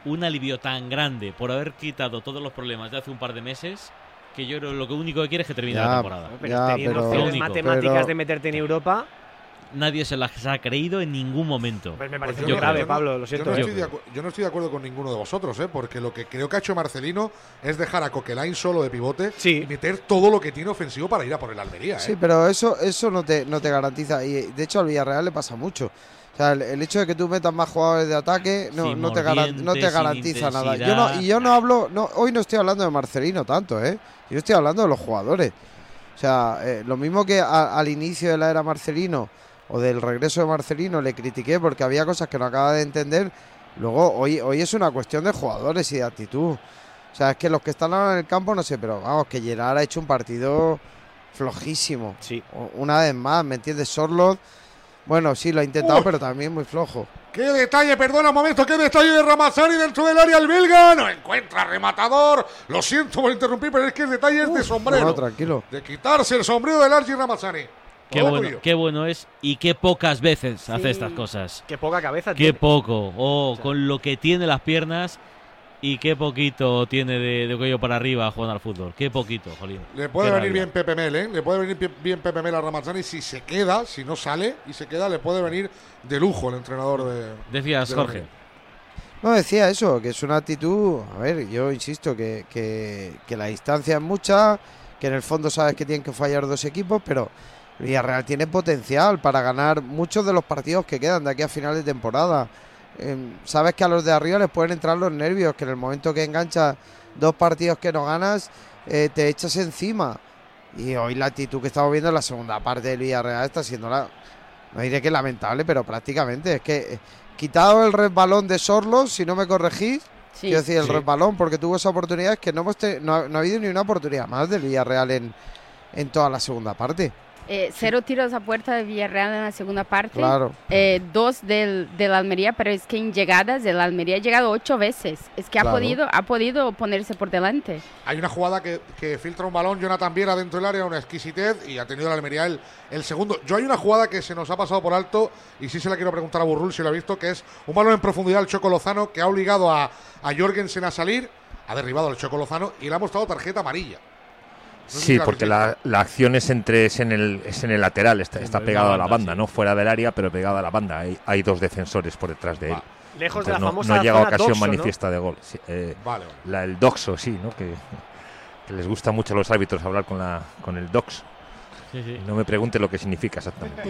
un alivio tan grande por haber quitado todos los problemas de hace un par de meses que yo creo que lo único que quiere es que termine Ya, la temporada. Pero Ya, teniendo pero- opciones Único. matemáticas Pero- de meterte en Europa, Nadie se las ha creído en ningún momento. pues me parece Yo muy creo. grave, Yo no- Pablo, lo Yo siento. no, ¿eh? estoy de acu- yo no estoy de acuerdo con ninguno de vosotros, ¿eh? Porque lo que creo que ha hecho Marcelino es dejar a Coquelin solo de pivote y meter todo lo que tiene ofensivo para ir a por el Almería. ¿eh? Sí, pero eso, eso no te, no te garantiza. Y de hecho al Villarreal le pasa mucho. O sea, el, el hecho de que tú metas más jugadores de ataque no, Sin no, te, garan- no te mordientes, sin garantiza nada. Yo no, intensidad. y yo no hablo, no, hoy no estoy hablando de Marcelino tanto, ¿eh? Yo estoy hablando de los jugadores. O sea, eh, lo mismo que a- al inicio de la era Marcelino o del regreso de Marcelino le critiqué porque había cosas que no acaba de entender. Luego, hoy, hoy es una cuestión de jugadores y de actitud. O sea, es que los que están ahora en el campo, no sé, pero vamos, que Gerard ha hecho un partido flojísimo. Sí. Una vez más, ¿me entiendes? Sorloth, bueno, sí, lo ha intentado, Uy. pero también muy flojo. ¡Qué detalle! Perdona un momento, ¡qué detalle de Ramazzani dentro del área! El belga no encuentra rematador. Lo siento por interrumpir, pero es que el detalle es de sombrero. No, tranquilo. De quitarse el sombrero del Argi Ramazzani. Qué Todo bueno, tuyo. qué bueno es y qué pocas veces hace Sí. estas cosas. Qué poca cabeza Qué tiene. poco. Oh, con lo que tiene las piernas y qué poquito tiene de, de cuello para arriba jugando al fútbol. Qué poquito, jolín. Le puede Qué venir rabia. bien Pepe Mel, ¿eh? Le puede venir pi- bien Pepe Mel a Ramazzani si se queda, si no sale y se queda, le puede venir de lujo el entrenador de. Decías, de la Jorge. Almería. No, decía eso, que es una actitud, a ver, yo insisto, que, que, que la distancia es mucha, que en el fondo sabes que tienen que fallar dos equipos, pero el Villarreal tiene potencial para ganar muchos de los partidos que quedan de aquí a final de temporada. Eh, sabes que a los de arriba les pueden entrar los nervios, que en el momento que enganchas dos partidos que no ganas, eh, te echas encima. Y hoy la actitud que estamos viendo en la segunda parte del Villarreal está siendo, la, no diré que lamentable, pero prácticamente es que... eh, quitado el resbalón de Sorloth, si no me corregís, Sí. quiero decir, el Sí. resbalón, porque tuvo esa oportunidad, es que no, hemos te- no, ha, no ha habido ni una oportunidad más del Villarreal en, en toda la segunda parte. Eh, cero tiros a puerta de Villarreal en la segunda parte. Claro. Eh, dos del, del Almería, pero es que en llegadas el Almería ha llegado ocho veces. Es que ha Claro. podido ha podido ponerse por delante. Hay una jugada que, que filtra un balón, Jonathan Viera dentro del área, una exquisitez, y ha tenido la Almería el, el segundo. Yo hay una jugada que se nos ha pasado por alto, y sí se la quiero preguntar a Burrul si lo ha visto, que es un balón en profundidad al Choco Lozano, que ha obligado a, a Jorgensen a salir, ha derribado al Choco Lozano, y le ha mostrado tarjeta amarilla. No sé si Sí, la porque habéis la, la acción es entre es en el es en el lateral, está, está en pegado la a la banda, banda, sí. no fuera del área, pero pegado a la banda. Hay, hay dos defensores por detrás de él. Lejos de Entonces la no, famosa no llega zona ocasión doxo, ¿no? manifiesta de gol. Sí, eh, Vale, vale. la- el doxo, sí, ¿no? Que, que les gusta mucho a los árbitros hablar con la con el doxo. Sí, sí. No me pregunte lo que significa exactamente.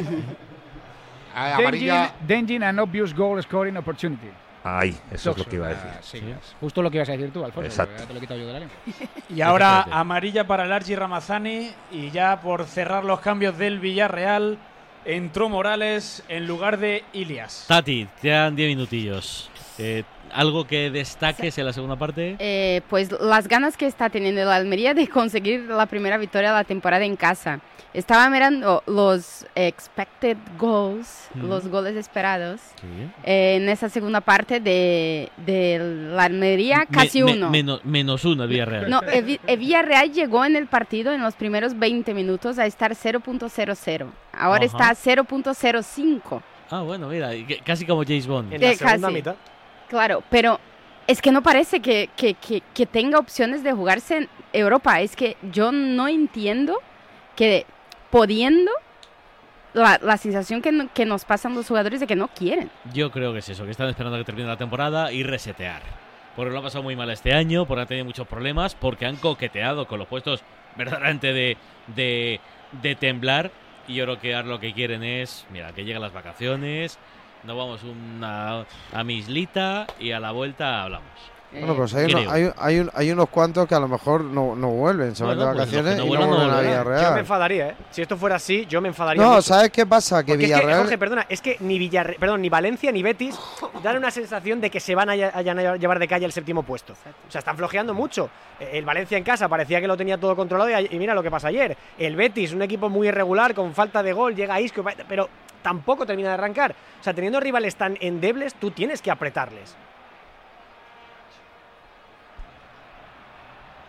Ah, Dengin, amarilla. Dengin an obvious goal scoring opportunity. Ahí, eso es lo que iba a decir. Ah, sí, justo lo que ibas a decir tú, Alfonso. Exacto. porque ya te lo he quitado yo de la lengua. Y ahora amarilla para el Argi Ramazzani. Y ya por cerrar los cambios del Villarreal, entró Morales en lugar de Ilias. Tati, te dan diez minutillos. Eh, ¿Algo que destaques en la segunda parte? Eh, pues las ganas que está teniendo el Almería de conseguir la primera victoria de la temporada en casa. Estaba mirando los expected goals, Ujú. los goles esperados, Sí. eh, en esa segunda parte de, de la Almería, casi Me- me- uno. menos, menos uno el Villarreal. No, el, Vi- el Villarreal llegó en el partido en los primeros veinte minutos a estar cero punto cero cero. Ahora Ajá. está a cero punto cero cinco. Ah, bueno, mira, y que- casi como James Bond. En la Eh, segunda casi. mitad. Claro, pero es que no parece que, que, que, que tenga opciones de jugarse en Europa. Es que yo no entiendo que pudiendo la, la sensación que, no- que nos pasan los jugadores de que no quieren. Yo creo que es eso, que están esperando a que termine la temporada y resetear. Porque lo ha pasado muy mal este año, porque han tenido muchos problemas, porque han coqueteado con los puestos verdaderamente de, de, de temblar. Y yo creo que ahora lo que quieren es, mira, que lleguen las vacaciones, nos vamos una, a mi islita y a la vuelta hablamos. Bueno, pues hay, Creo. uno- hay, hay, un- hay unos cuantos que a lo mejor no, no vuelven, se van Bueno, de pues los que vacaciones no y no vuelvan no vuelven a volverán. Yo me Villarreal. enfadaría, ¿eh? Si esto fuera así, yo me enfadaría. No, mucho. ¿sabes qué pasa? Que Porque es que, Villarreal... Jorge, perdona, es que ni Villarre- perdón, ni Valencia ni Betis dan una sensación de que se van a, ll- a llevar de calle el séptimo puesto. O sea, están flojeando mucho. Eh, El Valencia en casa parecía que lo tenía todo controlado y, a- y mira lo que pasa ayer. El Betis, un equipo muy irregular, con falta de gol, llega a Isco, pero tampoco termina de arrancar. O sea, teniendo rivales tan endebles, tú tienes que apretarles.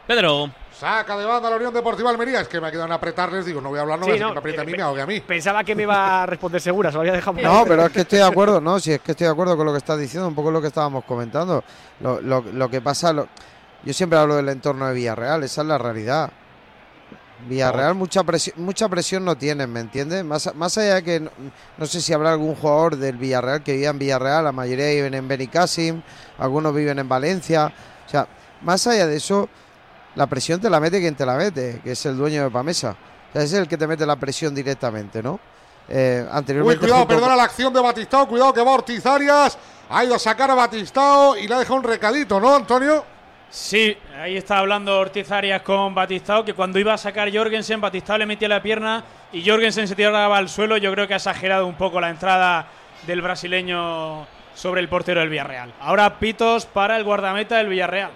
Pedro. Saca de banda la Unión Deportiva Almería. Es que me ha quedado en apretarles. Digo, no voy a hablar, no, Sí, voy a no, que me apriete a mí, eh, me ahogue a mí. Pensaba que me iba a responder segura, se lo había dejado. No, pero es que estoy de acuerdo, no, si es que estoy de acuerdo con lo que estás diciendo, un poco lo que estábamos comentando. Lo, lo, lo que pasa, lo, yo siempre hablo del entorno de Villarreal, esa es la realidad. Villarreal mucha presión, mucha presión no tienen, ¿me entiendes? Más, más allá de que, no, no sé si habrá algún jugador del Villarreal que viva en Villarreal, la mayoría viven en Benicàssim, algunos viven en Valencia, o sea, más allá de eso, la presión te la mete quien te la mete, que es el dueño de Pamesa. O sea, ese es el que te mete la presión directamente, ¿no? Eh, anteriormente. Uy, cuidado, junto... perdona la acción de Batistao, cuidado que va Ortiz Arias, ha ido a sacar a Batistao y le ha dejado un recadito, ¿no, Antonio? Sí, ahí está hablando Ortiz Arias con Batistao, que cuando iba a sacar Jorgensen, Batistao le metía la pierna y Jorgensen se tiraba al suelo. Yo creo que ha exagerado un poco la entrada del brasileño sobre el portero del Villarreal. Ahora pitos para el guardameta del Villarreal.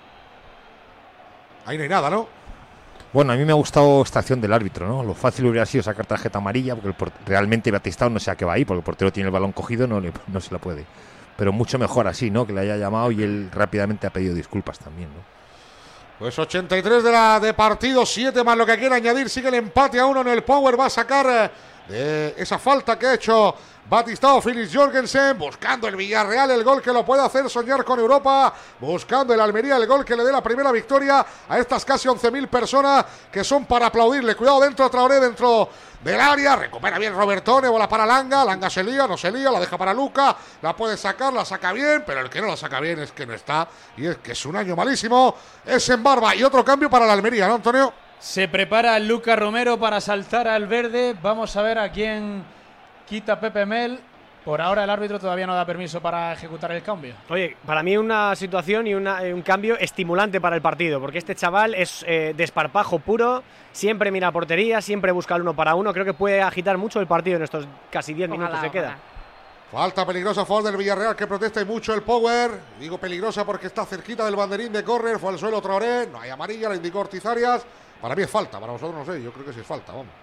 Ahí no hay nada, ¿no? Bueno, a mí me ha gustado esta acción del árbitro, ¿no? Lo fácil hubiera sido sacar tarjeta amarilla, porque el por... realmente Batistao no sé a qué va ahí, porque el portero tiene el balón cogido, no, le... no se la puede. Pero mucho mejor así, ¿no? Que le haya llamado y él rápidamente ha pedido disculpas también, ¿no? Pues ochenta y tres de, la, de partido, siete más lo que quiere añadir, sigue el empate a uno en el Power, va a sacar de esa falta que ha hecho Batistao, Felix Jorgensen, buscando el Villarreal el gol que lo puede hacer soñar con Europa, buscando el Almería el gol que le dé la primera victoria a estas casi once mil personas que son para aplaudirle. Cuidado dentro, Traoré dentro del área, recupera bien Robertone, bola para Langa, Langa se lía, no se lía, la deja para Luca, la puede sacar, la saca bien, pero el que no la saca bien es que no está, y es que es un año malísimo, es en Barba, y otro cambio para la Almería, ¿no, Antonio? Se prepara Luca Romero para saltar al verde, vamos a ver a quién quita Pepe Mel. Por ahora el árbitro todavía no da permiso para ejecutar el cambio. Oye, para mí una situación y una, un cambio estimulante para el partido, porque este chaval es eh, desparpajo puro, siempre mira a portería, siempre busca el uno para uno, creo que puede agitar mucho el partido en estos casi diez minutos que queda. Falta peligrosa a favor del Villarreal que protesta y mucho el Power. Digo peligrosa porque está cerquita del banderín de córner, fue al suelo Traoré, no hay amarilla, la indicó Ortiz Arias. Para mí es falta, para vosotros no sé, yo creo que sí es falta, vamos.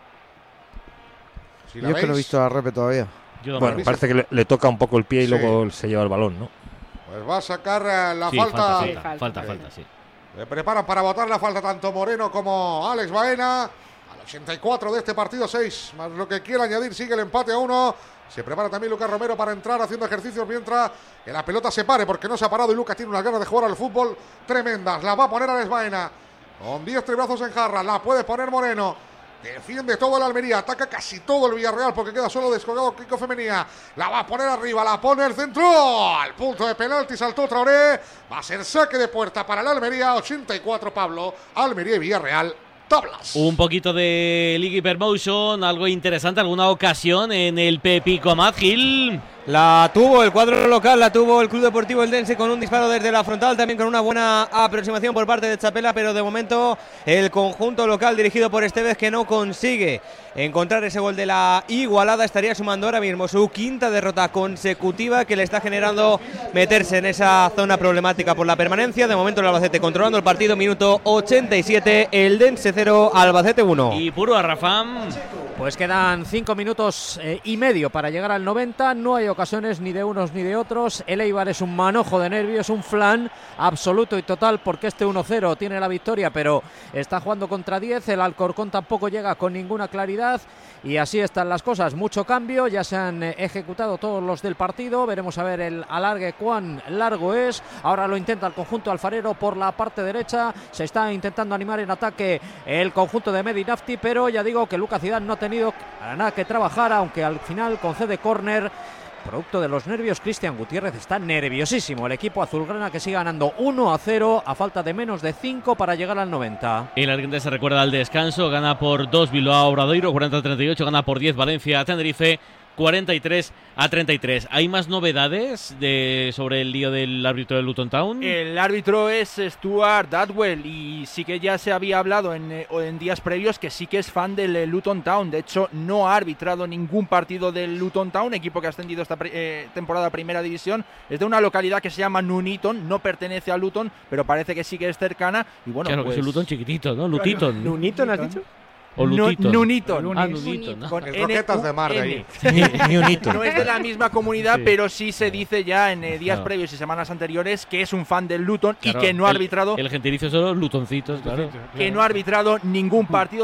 Si yo es que no he visto la repe todavía. Yo bueno, parece que le, le toca un poco el pie y sí. luego se lleva el balón, ¿no? Pues va a sacar uh, la sí, falta. Falta, sí, falta, falta, falta, sí. Le preparan para botar la falta tanto Moreno como Alex Baena. Al ochenta y cuatro de este partido, seis más lo que quiera añadir, sigue el empate a uno. Se prepara también Lucas Romero para entrar haciendo ejercicios mientras que la pelota se pare porque no se ha parado y Lucas tiene unas ganas de jugar al fútbol tremendas. La va a poner Alex Baena con diez brazos en jarra, la puede poner Moreno. Defiende todo el Almería, ataca casi todo el Villarreal porque queda solo descolgado Kiko Femenía. La va a poner arriba, la pone el centro. Al punto de penalti saltó Traoré. Va a ser saque de puerta para el Almería. ochenta y cuatro, Pablo. Almería y Villarreal. Tablas. Un poquito de League Hypermotion, algo interesante, alguna ocasión en el Pepico Amat Gil. La tuvo el cuadro local, la tuvo el Club Deportivo Eldense con un disparo desde la frontal, también con una buena aproximación por parte de Chapela, pero de momento el conjunto local dirigido por Estevez que no consigue encontrar ese gol de la igualada. Estaría sumando ahora mismo su quinta derrota consecutiva que le está generando meterse en esa zona problemática por la permanencia. De momento el Albacete controlando el partido, minuto ochenta y siete, Eldense cero, Albacete uno. Y puro a Rafam. Pues quedan cinco minutos eh, y medio para llegar al noventa, no hay ocasiones ni de unos ni de otros. El Eibar es un manojo de nervios, un flan absoluto y total porque este uno cero tiene la victoria pero está jugando contra diez, el Alcorcón tampoco llega con ninguna claridad y así están las cosas, mucho cambio, ya se han eh, ejecutado todos los del partido, veremos a ver el alargue cuán largo es, ahora lo intenta el conjunto alfarero por la parte derecha, se está intentando animar en ataque el conjunto de Medinafti, pero ya digo que Lucas Zidane no ha tenido para nada que trabajar, aunque al final concede córner. Producto de los nervios, Cristian Gutiérrez está nerviosísimo. El equipo azulgrana que sigue ganando uno a cero a falta de menos de cinco para llegar al noventa. El Argentina se recuerda al descanso, gana por dos Bilbao Obradoiro, cuarenta a treinta y ocho, gana por diez Valencia Tenerife, cuarenta y tres a treinta y tres. ¿Hay más novedades de, sobre el lío del árbitro de Luton Town? El árbitro es Stuart Atwell y sí que ya se había hablado en, en días previos que sí que es fan del Luton Town. De hecho, no ha arbitrado ningún partido del Luton Town, equipo que ha ascendido esta eh, temporada a Primera División. Es de una localidad que se llama Nuneaton, no pertenece a Luton, pero parece que sí que es cercana. Y bueno, claro, pues... que es un Luton chiquitito, ¿no? Lutiton. ¿Nuneaton has dicho? O Lutiton. Nuneaton. Ah, Nuneaton, ¿no? Con En croquetas de mar de ahí. No es de la misma comunidad, Sí. pero sí se dice ya en eh, días Claro. previos y semanas anteriores que es un fan del Luton Claro, y que no ha el- arbitrado El, gentilicio solo Lutoncitos, claro. que no ha arbitrado ningún partido